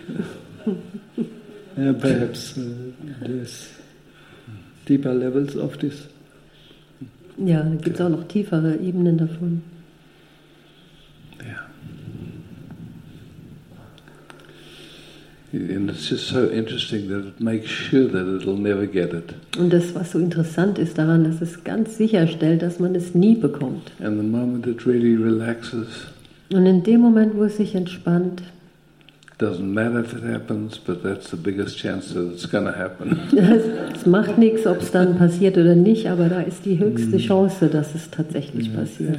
Yeah, perhaps uh, there's deeper levels of this. Ja, da gibt es auch noch tiefere Ebenen davon. Yeah. And it's just so interesting that it makes sure that it'll never get it. Und das, was so interessant ist daran, dass es ganz sicherstellt, dass man es nie bekommt. And the moment it really relaxes, Und in dem Moment, wo es sich entspannt, doesn't matter if it happens, but that's the biggest chance that it's going to happen. es macht nichts, ob es dann passiert oder nicht, aber da ist die höchste Chance, dass es tatsächlich passiert.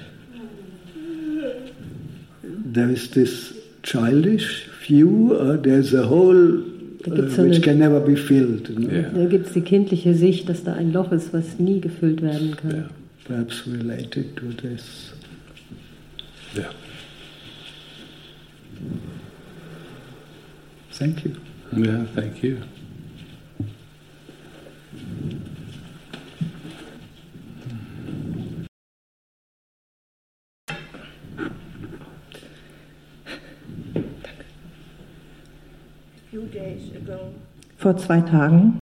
There is this childish view, uh, there's a hole uh, so which eine, can never be filled. You know? Yeah. Da gibt es die kindliche Sicht, dass da ein Loch ist, was nie gefüllt werden kann. Yeah. Perhaps related to this. Yeah. Thank you. Yeah, thank you. Few days ago, Vor zwei Tagen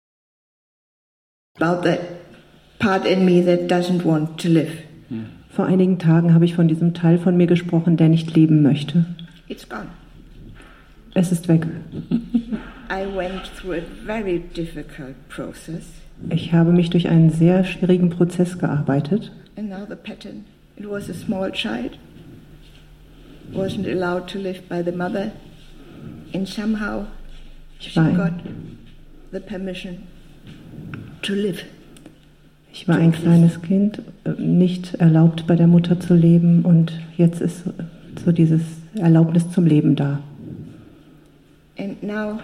about that part in me that doesn't want to live. Vor einigen Tagen habe ich von diesem Teil von mir gesprochen, der nicht leben möchte. It's gone. Es ist weg. I went through a very difficult process, Ich habe mich durch einen sehr schwierigen Prozess gearbeitet. and now the pattern. It was a small child, wasn't allowed to live by the mother, and somehow Ich she war got ein, the permission to live. ich war ein kleines Kind, äh, nicht erlaubt bei der Mutter zu leben, und jetzt ist so, so dieses Erlaubnis zum Leben da. And now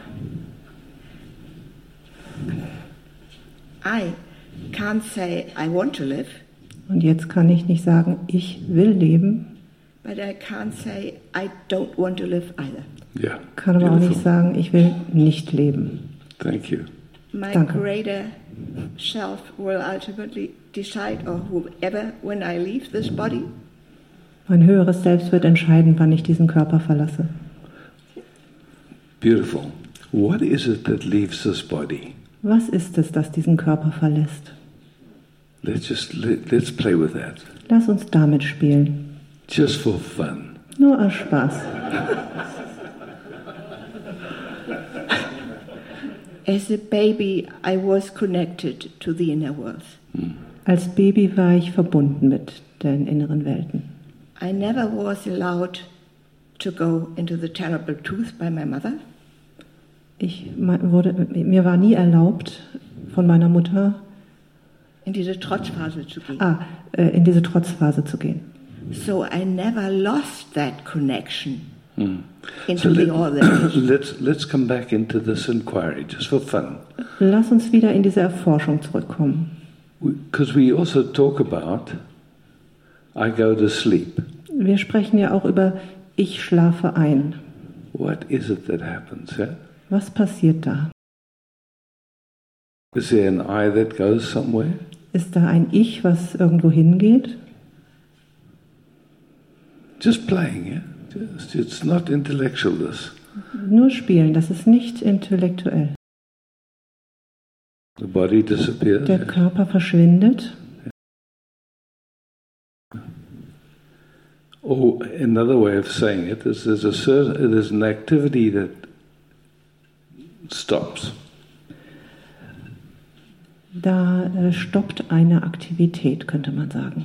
I can't say I want to live, Und jetzt kann ich nicht sagen, ich will leben, but I can't say I don't want to live either. Yeah. kann aber auch nicht sagen, ich will nicht leben. Thank you. My Danke. greater self will ultimately decide, or whoever, when I leave this body. Mein höheres Selbst wird entscheiden, wann ich diesen Körper verlasse. Beautiful. What is it that leaves this body? Was ist es, das diesen Körper verlässt? Let's just let, let's play with that, Lass uns damit spielen. just for fun. Nur aus Spaß. As a baby, I was connected to the inner world. Als Baby war ich verbunden mit den inneren Welten. I never was allowed to go into the terrible truth by my mother. Ich wurde, mir war nie erlaubt, von meiner Mutter in diese Trotzphase zu gehen. ah, äh, in diese Trotzphase zu gehen. So I never lost that connection Mm. into So the let, other. let's let's come back into this inquiry just for fun, Lass uns wieder in diese Erforschung zurückkommen. because we also talk about I go to sleep. Wir sprechen ja auch über ich schlafe ein. What is it that happens? Yeah? Was passiert da? Is there an I that goes somewhere? Ist da ein Ich, was irgendwo hingeht? Just playing, yeah. Just, it's not intellectual. This Nur spielen, das ist nicht intellektuell. the body disappears. Der yeah. Körper verschwindet. Or another way of saying it is there's a certain, there's an activity that stops. Da äh, stoppt eine Aktivität, könnte man sagen.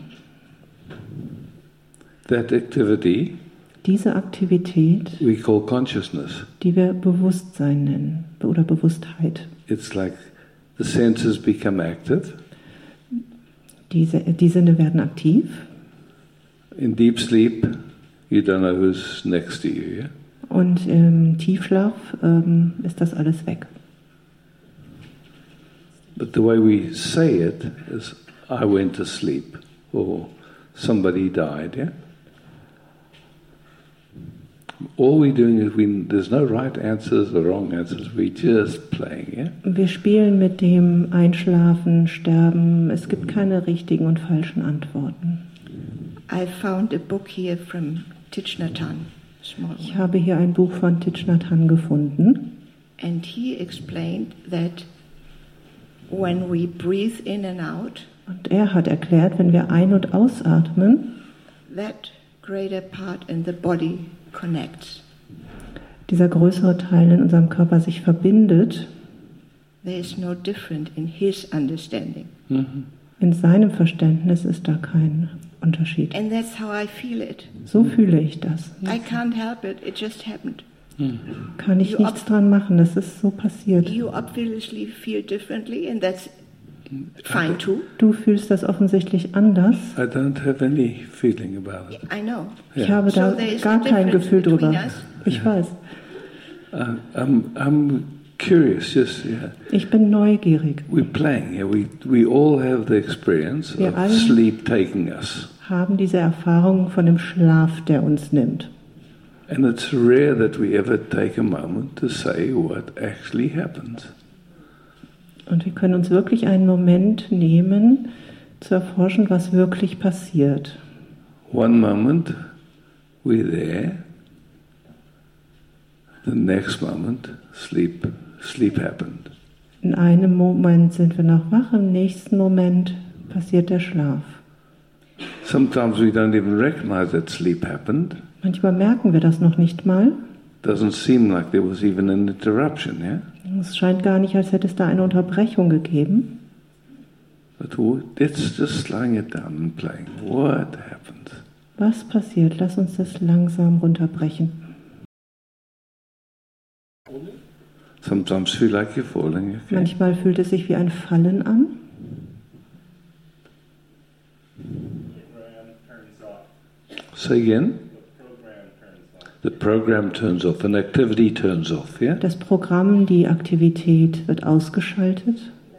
That activity Diese Aktivität, we call consciousness. die wir Bewusstsein nennen oder Bewusstheit, It's like the senses become active. diese, die Sinne werden aktiv. In deep sleep, you don't know who's next to you. Yeah? Und im Tiefschlaf ähm, ist das alles weg. But the way we say it is, I went to sleep, or somebody died. Yeah. All we're doing is we, there's no right answers or wrong answers. We're just playing. Yeah. Wir spielen mit dem Einschlafen, Sterben. Es gibt keine richtigen und falschen Antworten. I found a book here from Thich Nhat Hanh, small Ich one. habe hier ein Buch von Thich Nhat Hanh gefunden. And he explained that when we breathe in and out, Und er hat erklärt, wenn wir ein- und ausatmen, that greater part in the body connects. dieser größere Teil in unserem Körper sich verbindet, there is no difference in his understanding. Mhm. in seinem Verständnis ist da kein Unterschied. And that's how I feel it. So fühle ich das. I can't help it, it just happened. Kann ich You nichts ob- dran machen, das ist so passiert. You obviously feel differently, and that's fine too. Du fühlst das offensichtlich anders. I don't have any feeling about it. I know. Ich habe da So there is gar no kein difference Gefühl drüber. between us. Ich weiß. Uh, I'm, I'm curious, just, yeah. Ich bin neugierig. We're playing, yeah. We, we all have the experience Wir of alle- sleep taking us. Haben diese Erfahrung von dem Schlaf, der uns nimmt. And it's rare that we ever take a moment to say what actually happens. Und wir können uns wirklich einen Moment nehmen, zu erforschen, was wirklich passiert. One moment, we're there. The next moment, sleep, sleep happened. In einem Moment sind wir noch wach, im nächsten Moment passiert der Schlaf. Sometimes we don't even recognize that sleep happened. Manchmal merken wir das noch nicht mal. Doesn't seem like there was even an interruption, yeah? Es scheint gar nicht, als hätte es da eine Unterbrechung gegeben. But w- it's just slowing it down and playing. What happens? Was passiert? Lass uns das langsam runterbrechen. Sometimes feel like you're falling. Okay? Manchmal fühlt es sich wie ein Fallen an. Say again. The program turns off. An activity turns off. Yeah. Das Programm, die Aktivität wird ausgeschaltet.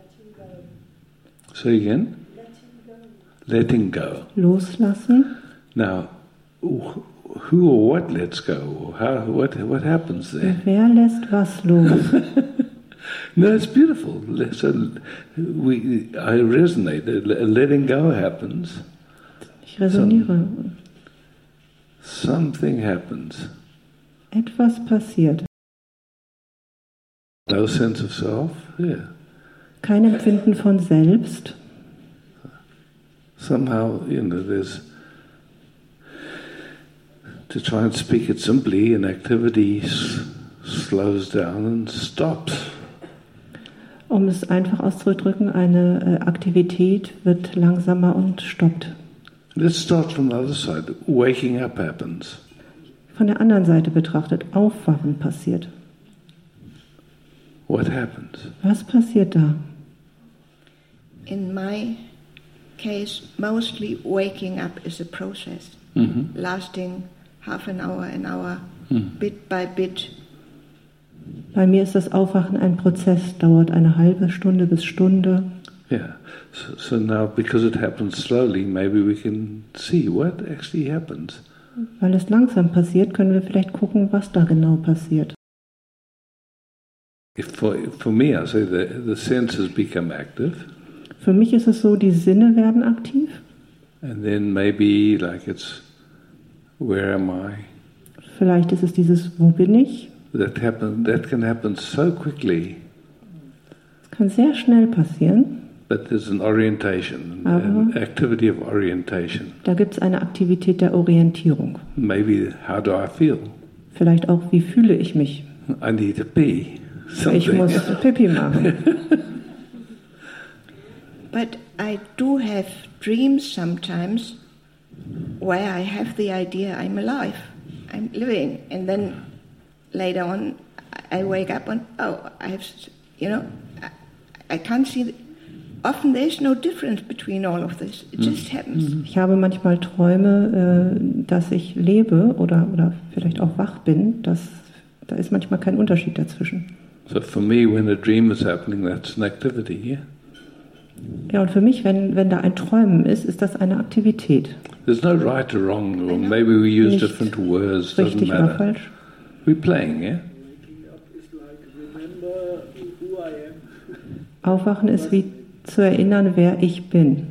Say again. Letting go. Loslassen. Now, wh- who or what lets go? How? What? What happens there? Wer lässt was los? No, it's beautiful. So we, I resonate. Letting go happens. Ich resoniere. Something happens. Etwas passiert. No sense of self. Yeah. Kein Empfinden von selbst. Somehow, you know, there's, to try and speak it simply, an activity s- slows down and stops. Um es einfach auszudrücken, eine äh, Aktivität wird langsamer und stoppt. Let's start from the other side. Waking up happens. Von der anderen Seite betrachtet, Aufwachen passiert. What happens? Was passiert da? In my case, mostly waking up is a process, Mhm. lasting half an hour, an hour, Mhm. bit by bit. Bei mir ist das Aufwachen ein Prozess, dauert eine halbe Stunde bis Stunde. Yeah. So, so now, because it happens slowly, maybe we can see what actually happens. Weil es langsam passiert, können wir vielleicht gucken, was da genau passiert. If for, for me, I say the, the senses become active, Für mich ist es so, die Sinne werden aktiv. and then maybe like it's, where am I? Vielleicht ist es dieses, wo bin ich? That happen. That can happen so quickly. Das kann sehr schnell passieren. But there's an orientation, Aber- an activity of orientation. Da gibt es eine Aktivität der Orientierung. Maybe how do I feel? Vielleicht auch, wie fühle ich mich? I need to pee. Ich Something. muss Pipi machen. But I do have dreams sometimes where I have the idea I'm alive, I'm living, and then later on I wake up and oh, I have, you know, I, I can't see. The, often there's no difference between all of this. It just happens. Ich habe manchmal Träume, äh, dass ich lebe oder, oder vielleicht auch wach bin. Das, da ist manchmal kein Unterschied dazwischen. So for me, when a dream is happening, that's an activity. Yeah. Ja, und für mich, wenn, wenn da ein Träumen ist, ist das eine Aktivität. There's no right or wrong, or maybe we use Nicht different words. Doesn't richtig oder matter. falsch. We're playing, yeah. Remember who I am. Aufwachen ist wie zu erinnern, wer ich bin.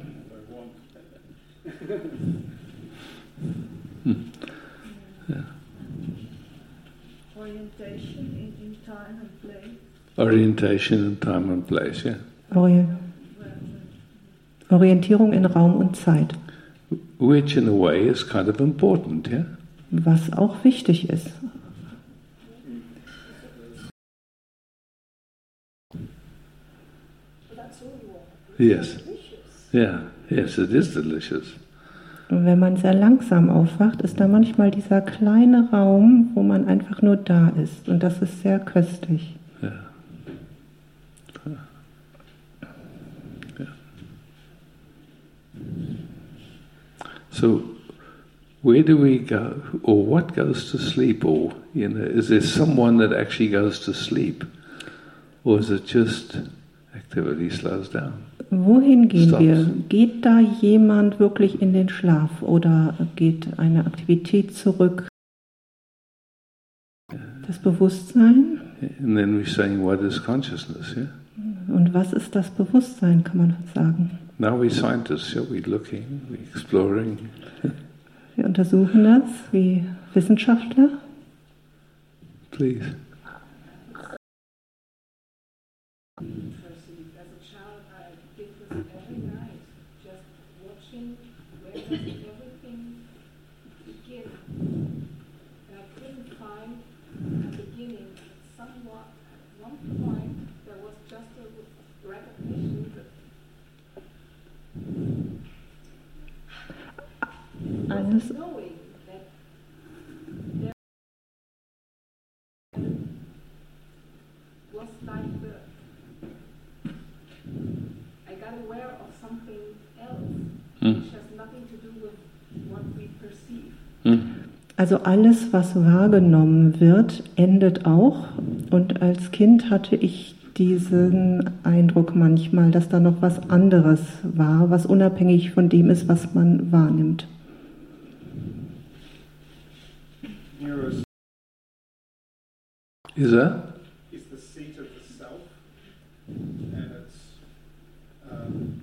Orientation in, in time and place. Orientation in time and place. Yeah. Ori- Orientierung in Raum und Zeit. Which, in a way, is kind of important. Yeah. Was auch wichtig ist. Yes. Yeah. Yes, it is delicious. Und wenn man sehr langsam aufwacht, ist da manchmal dieser kleine Raum, wo man einfach nur da ist. Und das ist sehr köstlich. Yeah. Yeah. So, where do we go, or what goes to sleep, or you know, is there someone that actually goes to sleep, or is it just activity slows down? Wohin gehen Stops. wir? Geht da jemand wirklich in den Schlaf oder geht eine Aktivität zurück? Das Bewusstsein? And then we're saying, what is consciousness? Yeah. Und was ist das Bewusstsein, kann man sagen? Now we scientists, yeah, we're looking, we're exploring. Wir untersuchen das wie Wissenschaftler. Please. As a child, I did this every night, just watching where does everything begin. And I couldn't find a beginning. Somewhat, at one point, there was just a recognition that Alles, knowing that there was like the I got aware of something else, Mm. which has nothing to do with what we perceive. Mm. also alles, was wahrgenommen wird, endet auch. Und als Kind hatte ich diesen Eindruck manchmal, dass da noch was anderes war, was unabhängig von dem ist, was man wahrnimmt. Neuroscience Is that? is the seat of the self, and it's um,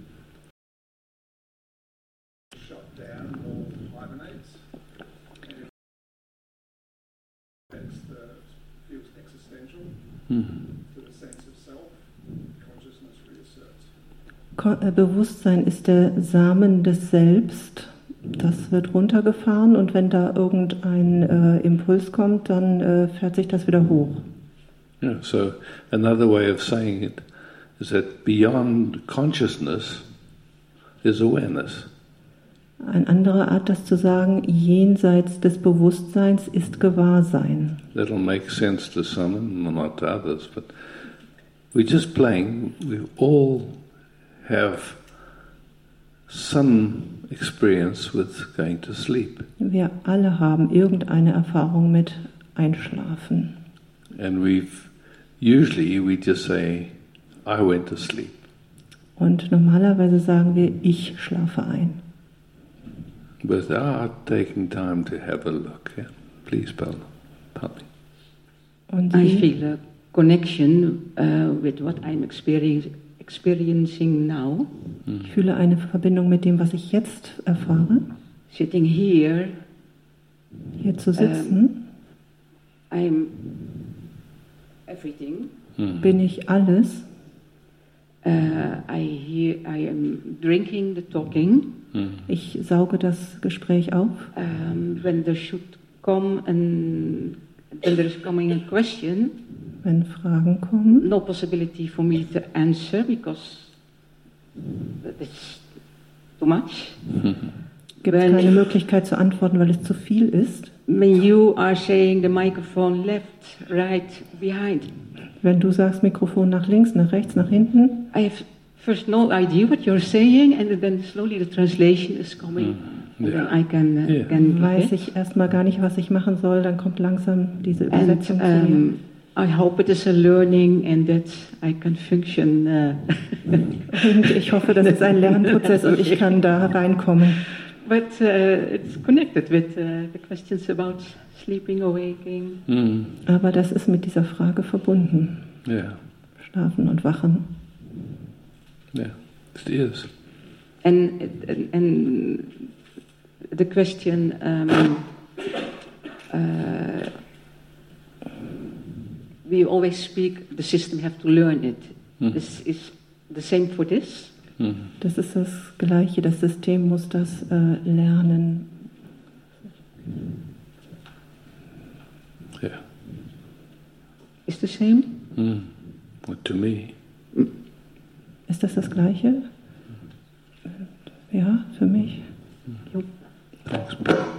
shut down or hibernates. And it affects the, feels existential Mm. to the sense of self. Consciousness reasserts. Ko- äh, Bewusstsein ist der Samen des Selbst. Das wird runtergefahren und wenn da irgendein äh, Impuls kommt, dann äh, fährt sich das wieder hoch. Yeah, so another way of saying it is that beyond consciousness is awareness. Eine andere Art, das zu sagen, jenseits des Bewusstseins ist Gewahrsein. That'll make sense to some and not to others, but we're just playing. We all have some experience with going to sleep. Wir alle haben irgendeine Erfahrung mit Einschlafen. And we've usually we just say, I went to sleep. Und normalerweise sagen wir, ich schlafe ein. Without taking time to have a look. Yeah? Please, Paul. Pali. Und I die, feel a connection uh, with what I'm experience, experiencing now. ich fühle eine Verbindung mit dem, was ich jetzt erfahre. Sitting here, Hier zu sitzen, I'm everything. Mm. bin ich alles. Uh, I hear, I am drinking the talking. Mm. Ich sauge das Gespräch auf. Um, when there should come and when there is coming a question, Wenn Fragen kommen, no possibility for me to answer because it's too much. gibt es Wenn- keine Möglichkeit zu antworten, weil es zu viel ist. When you are saying the microphone left, right, behind, Wenn du sagst, Mikrofon nach links, nach rechts, nach hinten, I have first no idea what you're saying, and then slowly the translation is coming, and then I can, uh, Yeah. can give weiß it. ich erstmal gar nicht, was ich machen soll. Dann kommt langsam diese And Übersetzung zu mir. um, I hope it is a learning and that I can function. Uh, Und ich hoffe, das ist ein Lernprozess und ich kann da reinkommen. but uh, it's connected with uh, the questions about sleeping, awaking. Mm. Aber das ist mit dieser Frage verbunden. Yeah. Schlafen und Wachen. Yeah. It is. And, and, and the question, um, uh, we always speak, the system have to learn it. Mhm. This is the same for this. Mm. Das ist das Gleiche. Das System muss das äh, lernen. Yeah. Is the same? Mm. Well, to me. Ist das das Gleiche? Ja, für mich. Thanks.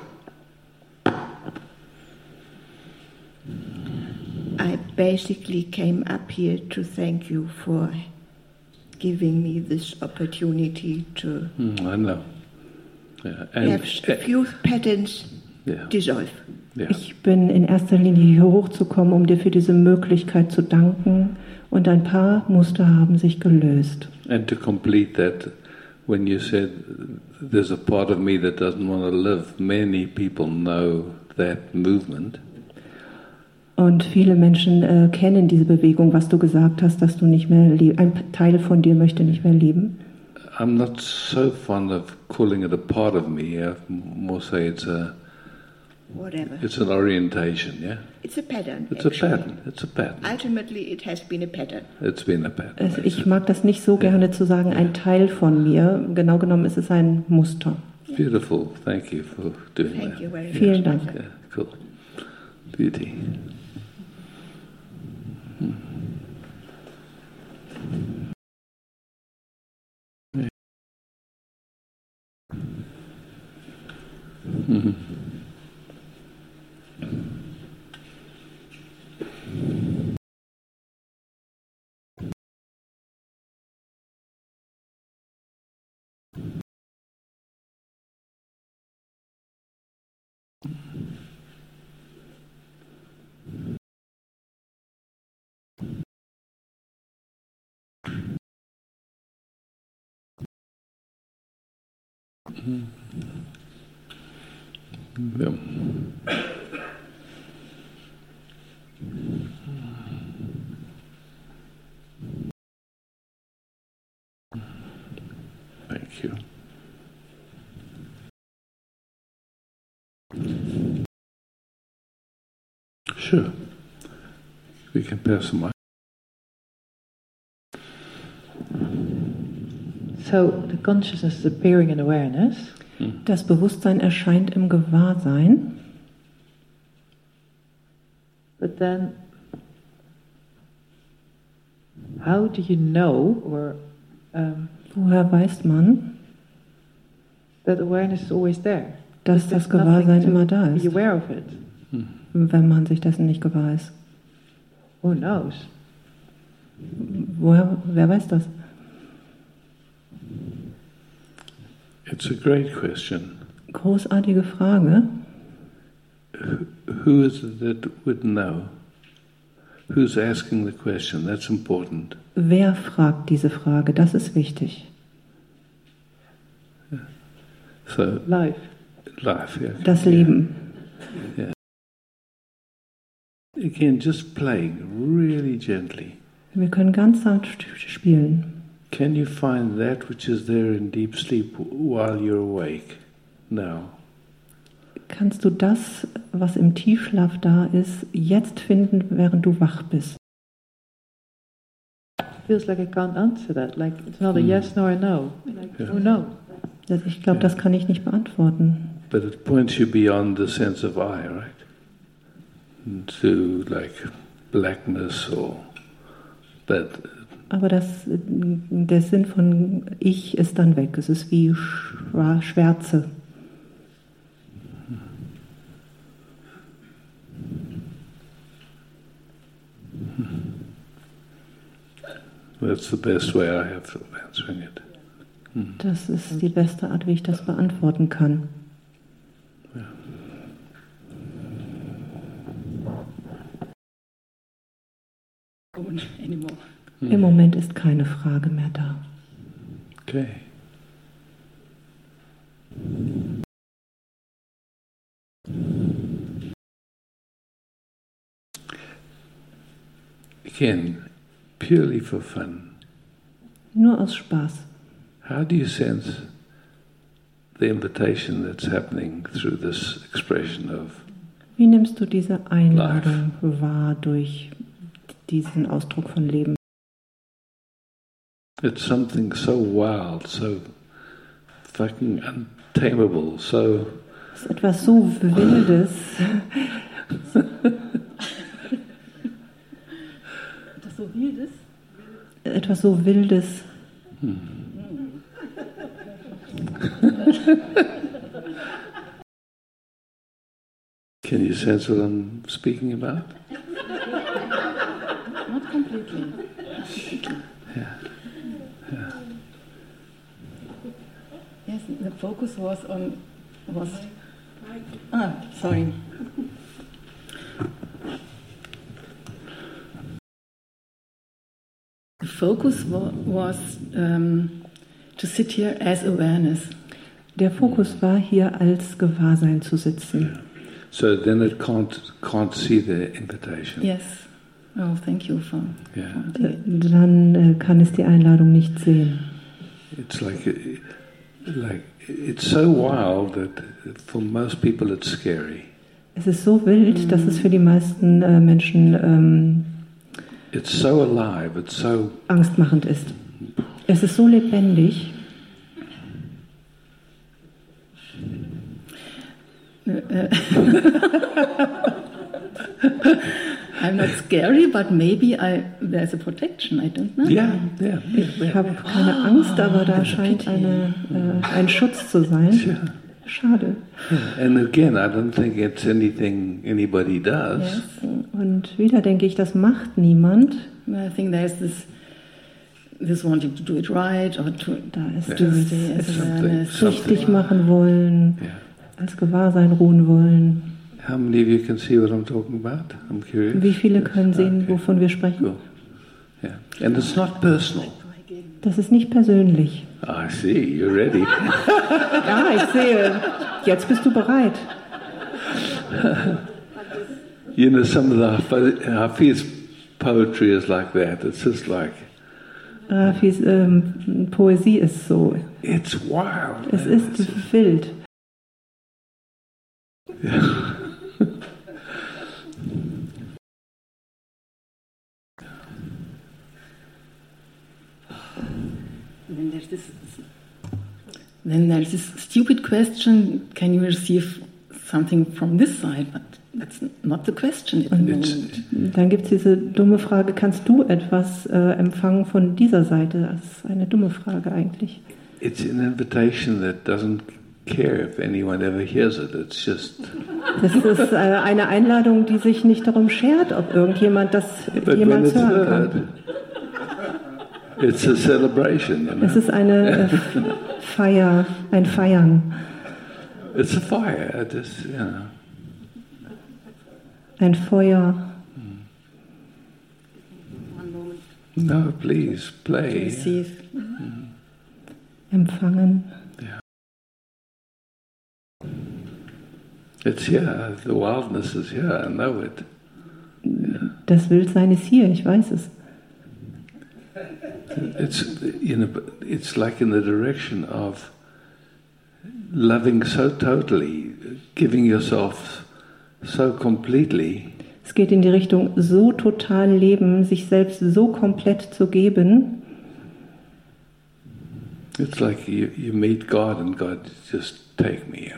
I basically came up here to thank you for giving me this opportunity to Mm, I know. Yeah. have a few patterns yeah. dissolve. Yeah. Ich bin in erster Linie hier hochzukommen, um dir für diese Möglichkeit zu danken. Und ein paar Muster haben sich gelöst. And to complete that, when you said there's a part of me that doesn't want to live, many people know that movement. Und viele Menschen äh, kennen diese Bewegung, was du gesagt hast, dass du nicht mehr lebst. Ein Teil von dir möchte nicht mehr leben. I'm not so fond of calling it a part of me. I more say it's a Whatever. It's an orientation, yeah? It's a pattern. It's actually. a pattern. It's a pattern. Ultimately, it has been a pattern. It's been a pattern. Also ich mag das nicht so gerne zu sagen, ein Teil von mir. Genau genommen ist es ein Muster. Beautiful. Thank you for doing Thank that. you very much. Vielen Dank. Yeah, cool. Beauty. Hmm. Mm-hmm. Mm-hmm. Yeah. Thank you. Sure. We can pass the mic. So the consciousness is appearing in awareness. Das Bewusstsein erscheint im Gewahrsein. But then, how do you know, or um, woher weiß man, that awareness is always there? dass das Gewahrsein immer da ist, be aware of it. wenn man sich dessen nicht gewahr ist? Who knows? Woher, wer weiß das? It's a great question. Großartige Frage. Who is it that would know? Who's asking the question? That's important. Wer fragt diese Frage? Das ist wichtig. So, life. Life, yeah. Das Leben. Yeah. Again, just playing really gently. Wir können ganz sanft spielen. Can you find that which is there in deep sleep while you're awake now? Kannst du das, was im Tiefschlaf da ist, jetzt finden, während du wach bist? Feels like I can't answer that. Like it's not a yes nor a no. Like, Yeah. who knows? Ich glaube, das kann ich nicht beantworten. But it points you beyond the sense of I, right? To like blackness or but. Aber das, der Sinn von Ich ist dann weg. Es ist wie Schwärze. That's the best way I have of answering it. Hmm. Das ist die beste Art, wie ich das beantworten kann. Ja. Anymore. Im Moment ist keine Frage mehr da. Okay. Again, purely for fun. Nur aus Spaß. How do you sense the invitation that's happening through this expression of Wie nimmst du diese Einladung wahr durch diesen Ausdruck von Leben? It's something so wild, so fucking untamable, so. Es ist etwas so Wildes. Etwas so Wildes? Etwas so Wildes. Hmm. Can you sense what I'm speaking about? Not completely. Yeah. Yeah. Yes, the focus was on was. Ah, sorry. The focus wa- was um, to sit here as awareness. Der Fokus war, hier als Gewahrsein zu sitzen. So then it can't can't see the invitation. Yes. Oh, thank you for. Yeah. Dann äh, kann es die Einladung nicht sehen. It's like like it's so wild that for most people it's scary. Es ist so wild, dass es für die meisten äh, Menschen ähm, It's so alive. It's so angstmachend ist. Es ist so lebendig. I'm not scary, but maybe I, there's a protection, I don't know. Yeah, yeah. Ich habe keine Angst, aber da scheint eine, äh, ein Schutz zu sein. Schade. And again, I don't think it's anything anybody does. Yes. Und wieder denke ich, das macht niemand. I think there's this this wanting to do it right or to da ist yeah. dieses as es richtig machen wollen, yeah. als Gewahrsein ruhen wollen. How many of you can see what I'm talking about? I'm curious. Wie viele können sehen, okay. wovon wir sprechen? Cool. Yeah. And it's not personal. Das ist nicht persönlich. I see, you're ready. Ja, ich sehe. Jetzt bist du bereit. You know, some of the Hafiz poetry is like that. It's just like. Hafiz ähm, Poesie ist so. It's wild. Es ist it's wild. Yeah. Then there's this. Then there's this stupid question: can you receive something from this side? But that's not the question at the moment. Dann gibt es diese dumme Frage: Kannst du etwas äh, empfangen von dieser Seite? Das ist eine dumme Frage eigentlich. It's an invitation that doesn't care if anyone ever hears it. It's just. Das ist äh, eine Einladung, die sich nicht darum schert, ob irgendjemand das But jemals hören heard, kann. It's a celebration. You know? Es ist eine äh, Feier, ein Feiern. It's a fire. Just, you know. Ein Feuer. No, please play. Receive. Mm. Empfangen. Yeah. It's here. The wildness is here. I know it. Yeah. Das Wildsein ist hier. Ich weiß es. It's, you know, it's like in the direction of loving so totally, giving yourself so completely. Es geht in die Richtung, so total leben, sich selbst so komplett zu geben. It's like you, you meet God and God just take me.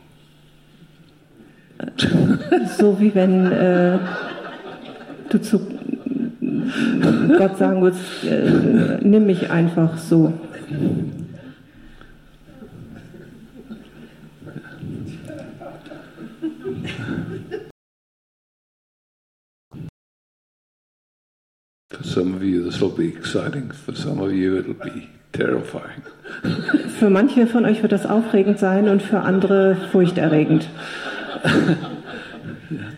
So wie wenn äh, du zu Gott sagen würdest, äh, nimm mich einfach so. For some of you this will be exciting, for some of you it'll be terrifying. Für manche von euch wird das aufregend sein und für andere furchterregend. Yeah.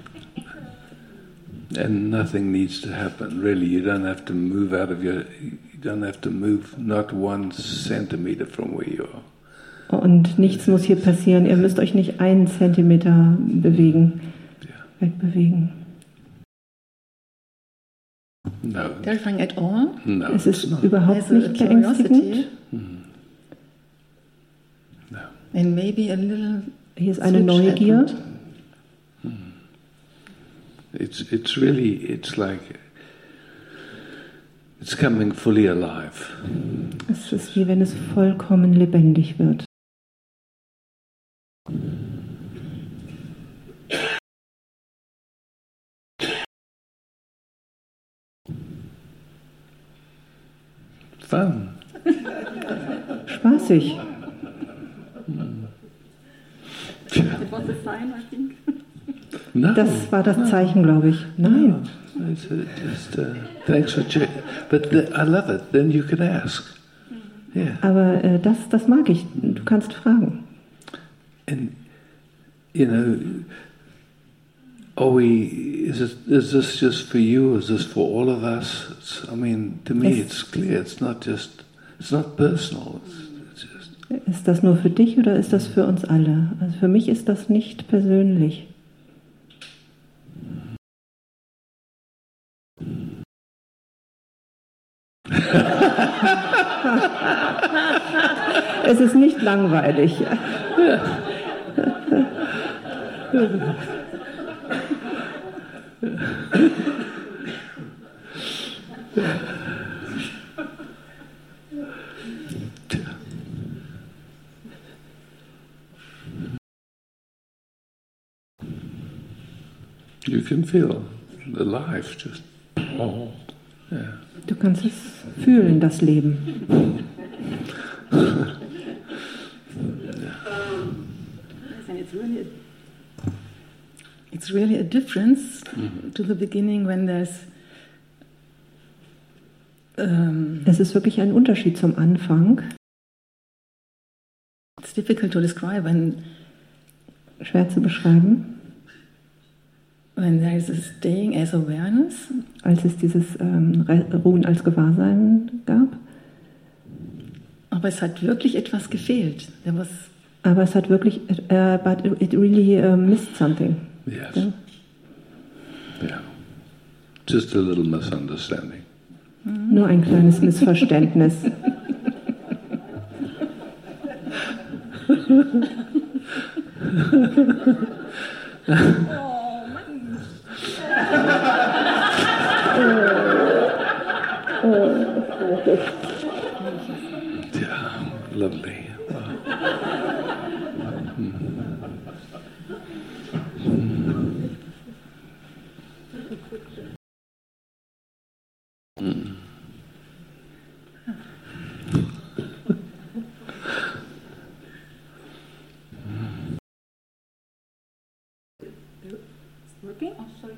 And nothing needs to happen, really. You don't have to move out of your, you don't have to move not one centimeter from where you are. Und nichts muss hier passieren. Ihr müsst euch nicht einen Zentimeter bewegen, yeah. wegbewegen. No. Terrifying at all? No, es ist not. überhaupt nicht beängstigend. Mm. No. And maybe a little. Hier ist eine Neugier. Mm. It's it's really it's like it's coming fully alive. Es ist wie wenn es vollkommen lebendig wird. Fun. Spaßig. It was a sign, I think. No. Das war das Zeichen, glaube ich. Nein. No. It's uh, just, uh, thanks for checking. But the, I love it. Then you can ask. Yeah. Aber äh, das, das mag ich. Du kannst fragen. And, you know, are we, is, it, is this just for you? Is this for all of us? It's, I mean, to me it's clear. It's not just, it's not personal. It's, it's just... Ist das nur für dich oder ist das für uns alle? Also für mich ist das nicht persönlich. Es ist nicht langweilig. You can feel the life just. Oh, yeah. Du kannst es fühlen, das Leben. And it's really a, it's really a difference mm-hmm. to the beginning when there's. Um, es ist wirklich ein Unterschied zum Anfang. It's difficult to describe when. Schwer zu beschreiben. When there is a staying as awareness. Als es dieses ähm, Ruhen als Gewahrsein gab. Aber es hat wirklich etwas gefehlt. There was Aber es hat wirklich, uh, but it really uh, missed something. Yes. Yeah. Yeah. Just a little misunderstanding. Mhm. Nur ein kleines Missverständnis. Yeah, lovely. Wow. Mm. Mm. Working? Oh, sorry.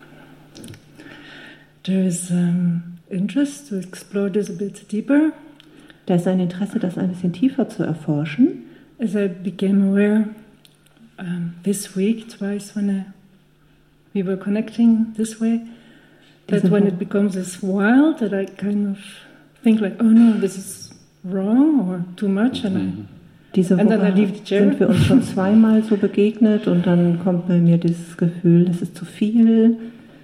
There is um, interest to explore this a bit deeper. Da ist ein Interesse, das ein bisschen tiefer zu erforschen. As I became aware um, this week, twice when I, we were connecting this way, that when it becomes this wild, that I kind of think like, oh no, this is wrong or too much, and I Diese Woche sind wir uns schon zweimal so begegnet und dann kommt bei mir dieses Gefühl, das ist zu viel.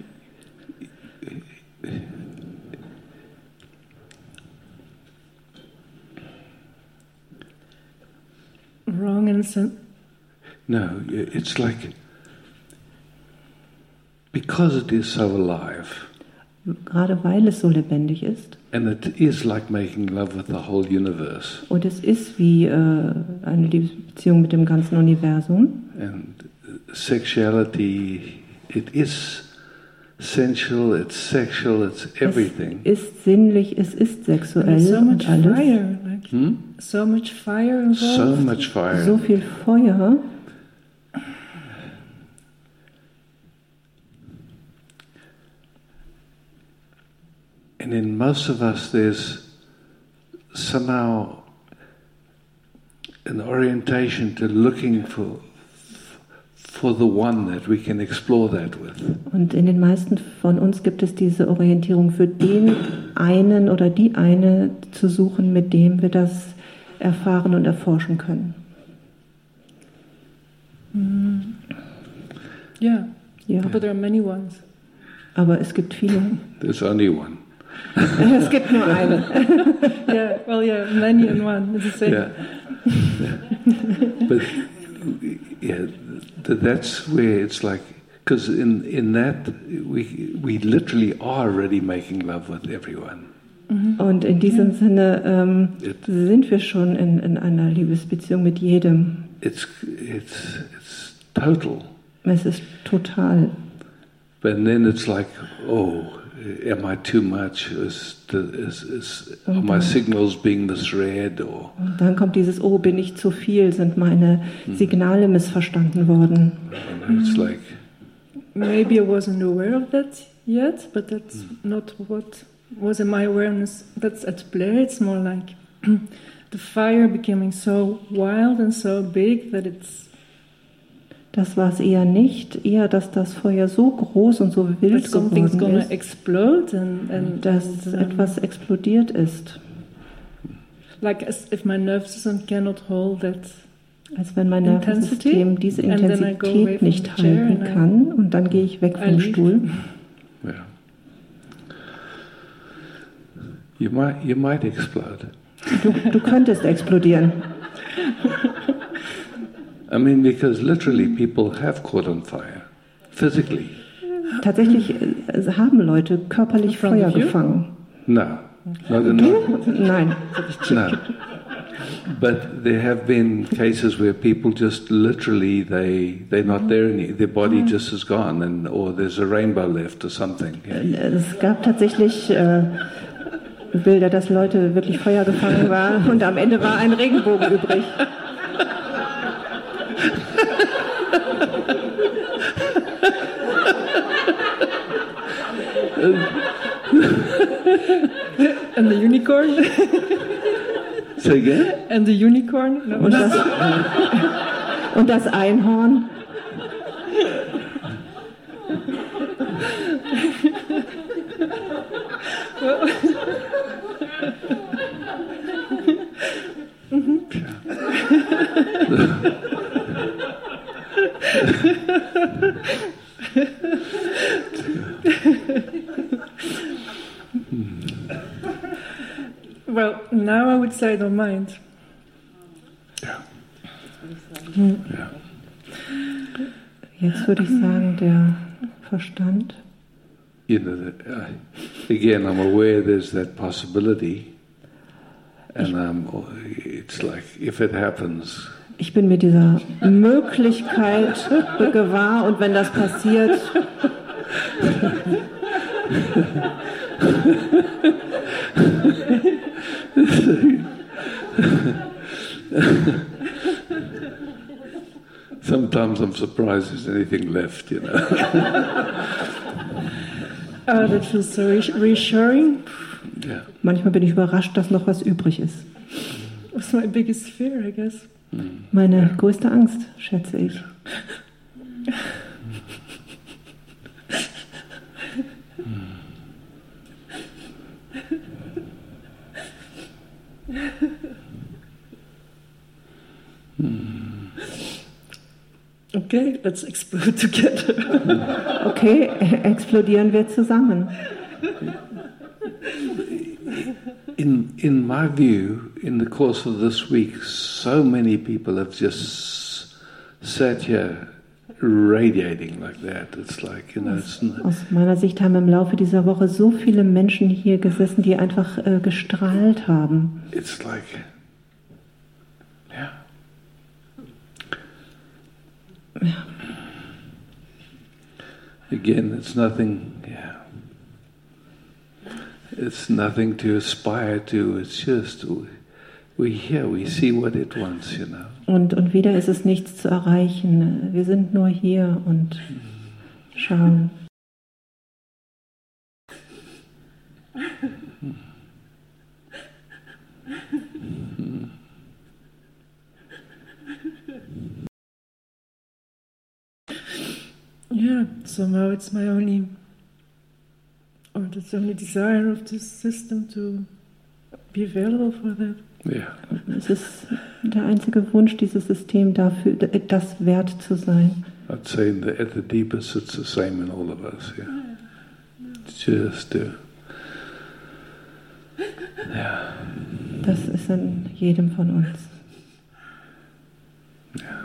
Wrong in some. No, it's like because it is so alive. Gerade weil es so lebendig ist. And it is like making love with the whole universe. Und es ist wie äh, eine Beziehung mit dem ganzen Universum. And sexuality, it is sensual, it's sexual, it's everything. Es ist sinnlich, es ist sexuell so much und alles. Fire, like Hmm? So much fire involved. So much fire. So viel Feuer. And in most of us, there's somehow an orientation to looking for for the one that we can explore that with. Und in den meisten von uns gibt es diese Orientierung für den einen oder die eine zu suchen, mit dem wir das erfahren und erforschen können. Mm. Yeah. Ja. But there are many ones. Aber es gibt viele. There's only one. Es gibt nur eine. Yeah, well, yeah, many in one. It's the same. Yeah. Yeah. But yeah, th- that's where it's like, because in in that we we literally are already making love with everyone. Und in diesem Sinne ähm, sind wir schon in, in einer Liebesbeziehung mit jedem. It's it's it's total. Es ist total. But then it's like, oh, am I too much? Is, is, is, are my signals being misread? Or Und dann kommt dieses, oh, bin ich zu viel? Sind meine Signale missverstanden worden? It's like, maybe I wasn't aware of that yet, but that's mm. not what was in my awareness that's at play. It's more like the fire becoming so wild and so big that it's. Das war es eher nicht, eher, dass das Feuer so groß und so wild geworden ist, explode and, and, dass and, um, etwas explodiert ist. Like as if my nervous system cannot hold that. Als wenn mein Nervensystem diese Intensität nicht halten kann und dann gehe ich weg vom Stuhl. Yeah. You might, you might explode. Du, du könntest explodieren. I mean, because literally people have caught on fire, physically. Tatsächlich haben Leute körperlich Feuer gefangen. No, not enough. Nein. No. But there have been cases where people just literally, they, they're not there anymore. Their body just is gone, and, or there's a rainbow left or something. Yeah. Es gab tatsächlich äh, Bilder, dass Leute wirklich Feuer gefangen waren und am Ende war ein Regenbogen übrig. And the unicorn. Say again? And the unicorn. No. Und, das, und das Einhorn. Well, now I would say I don't mind. Yeah. Hm. Yeah. Jetzt würde ich sagen, der Verstand. You know, uh, again, I'm aware there's that possibility, and I'm, it's like, if it happens. Ich bin mir dieser Möglichkeit gewahr und wenn das passiert. Sometimes I'm surprised there's anything left, you know. Oh, that feels so reassuring. Yeah. Manchmal bin ich überrascht, dass noch was übrig ist. What's my biggest fear, I guess? Meine größte Angst, schätze ich. Okay, let's explode together. Okay, explodieren wir zusammen. In in my view, in the course of this week, so many people have just sat here radiating like that. It's like, you know, it's not. Aus meiner Sicht haben im Laufe dieser Woche so viele Menschen hier gesessen, die einfach äh, gestrahlt haben. It's like, yeah. Ja. Again, it's nothing, yeah. It's nothing to aspire to. It's just we're here. We see what it wants, you know. Und und wieder ist es nichts zu erreichen. Wir sind nur hier und schauen. Yeah, somehow it's my only, or the only desire of this system to be available for that. Yeah. Es ist der einzige Wunsch dieses Systems dafür, das wert zu sein. I'd say in the, at the deepest, it's the same in all of us. Yeah. Just to, yeah. Das ist in jedem von uns. Yeah.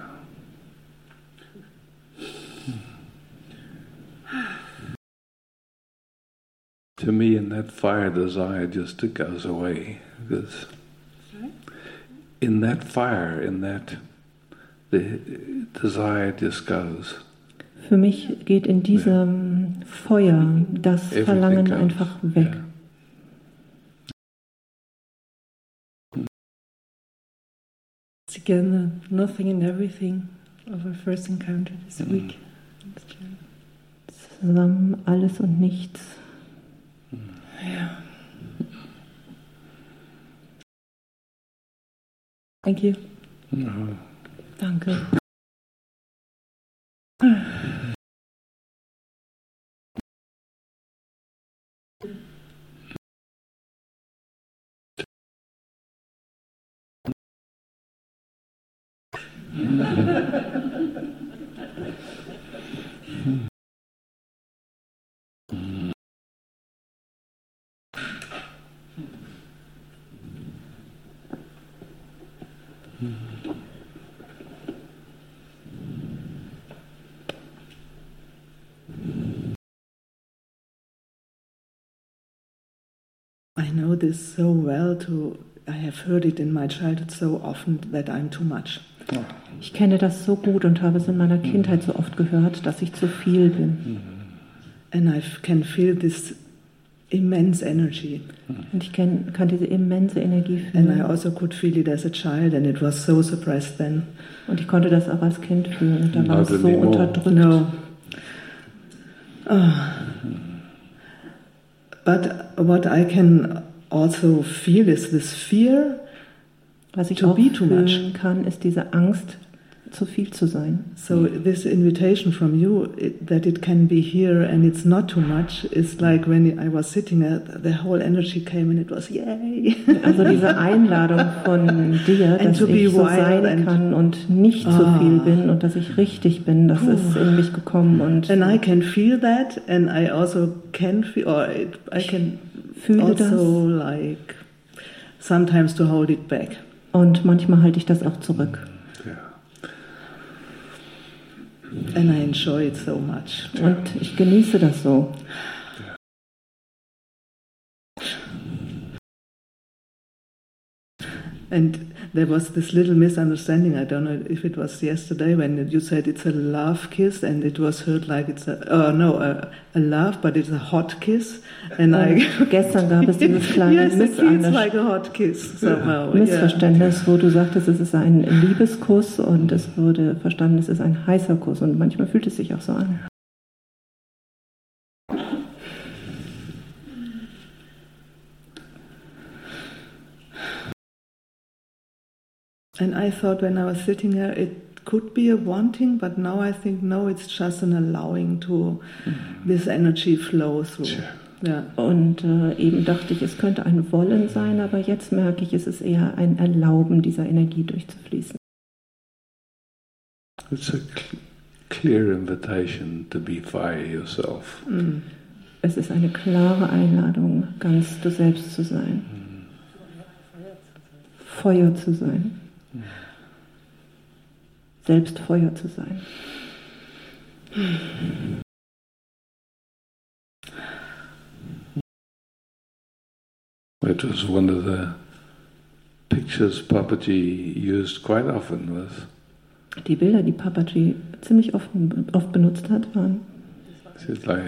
To me, in that fire, desire just it goes away. Because in that fire, in that, the desire just goes. Für mich geht in diesem Feuer das Everything Verlangen comes. einfach weg. Yeah. It's again uh, nothing and everything of our first encounter this Mm. week. Zusammen alles und nichts. Yeah. Thank you. No. Danke. I know this so well to I have heard it in my childhood so often that I'm too much. Ich kenne das so gut und habe es in meiner Kindheit so oft gehört, dass ich zu viel bin. And I f- can feel this immense energy. Und ich kenn, kann diese immense Energie And I fühlen. also could feel it as a child, and it was so suppressed then. Und ich konnte das auch als Kind fühlen. Und da war Not es so anymore. unterdrückt. No. Ah. But what I can also feel is this fear Was ich to auch be too much. fühlen kann, ist diese Angst, zu viel zu sein. So this invitation from you it, that it can be here and it's not too much is like when I was sitting there, the whole energy came and it was yay. Also diese Einladung von dir, And dass to be ich so wild sein and- kann und nicht zu Ah. viel bin und dass ich richtig bin, das ist in mich gekommen und And I can feel that, and I also can feel, or it, I can fühle also like sometimes to hold it back. und manchmal halte ich das auch zurück. And I enjoy it so much. Und ich genieße das so. And there was this little misunderstanding. I don't know if it was yesterday when you said it's a love kiss, and it was heard like it's a oh no a, a love, but it's a hot kiss. And I Und gestern gab es dieses kleine yes, it feels Missunderst- like a hot kiss somehow. Missverständnis, wo du sagtest, es ist ein Liebeskuss und es wurde verstanden, es ist ein heißer Kuss und manchmal fühlt es sich auch so an. And I thought when I was sitting there, it could be a wanting, but now I think no, it's just an allowing to this energy flow through. Yeah. Und äh, eben dachte ich, es könnte ein Wollen sein, aber jetzt merke ich, es ist eher ein Erlauben, dieser Energie durchzufließen. It's a cl- clear invitation to be fire yourself. Mm. Es ist eine klare Einladung, ganz du selbst zu sein. Feuer zu sein. Selbst Feuer zu sein. It was one of the pictures Papaji used quite often was Die Bilder, die Papaji ziemlich oft, oft benutzt hat, waren, it's like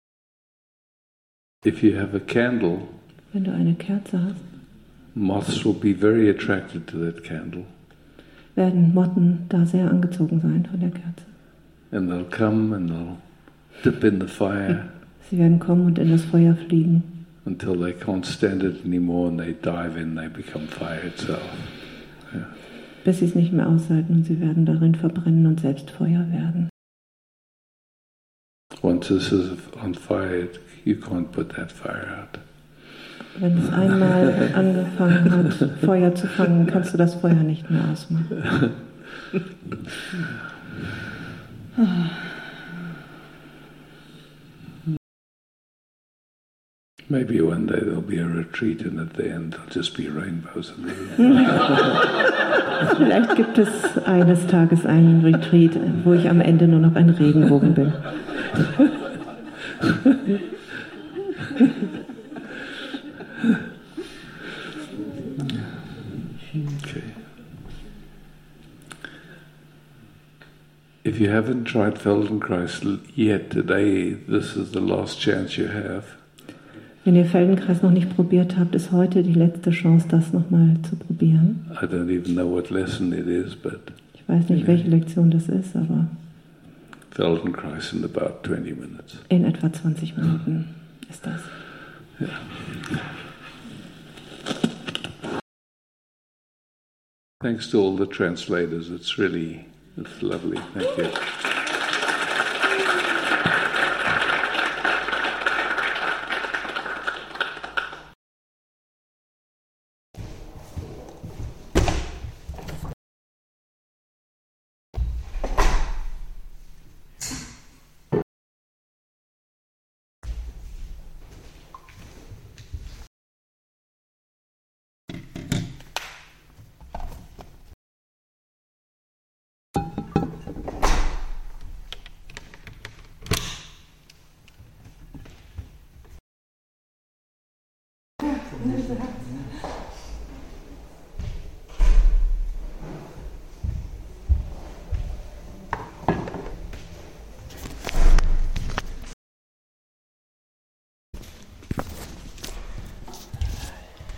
if you have a candle, wenn du eine Kerze hast, moths will be very attracted to that candle. werden Motten da sehr angezogen sein von der Kerze. And they'll come and they'll dip in the fire Sie werden kommen und in das Feuer fliegen, until they can't stand it anymore and they dive in, they become fire itself. Yeah. bis sie es nicht mehr aushalten und sie werden darin verbrennen und selbst Feuer werden. Once this is on fire, you can't put that fire out. Wenn es einmal angefangen hat, Feuer zu fangen, kannst du das Feuer nicht mehr ausmachen. Maybe one day there'll be a retreat and at the end there'll just be rainbows in the room. Vielleicht gibt es eines Tages einen Retreat, wo ich am Ende nur noch ein Regenbogen bin. Okay. If you haven't tried Feldenkrais yet today, this is the last chance you have. Wenn ihr Feldenkrais noch nicht probiert habt, ist heute die letzte Chance, das nochmal zu probieren. I don't even know what lesson it is, but ich weiß nicht, welche Lektion das ist, aber Feldenkrais in about twenty minutes. In etwa zwanzig Minuten ist das. Yeah. Thanks to all the translators. It's really, it's lovely. Thank you.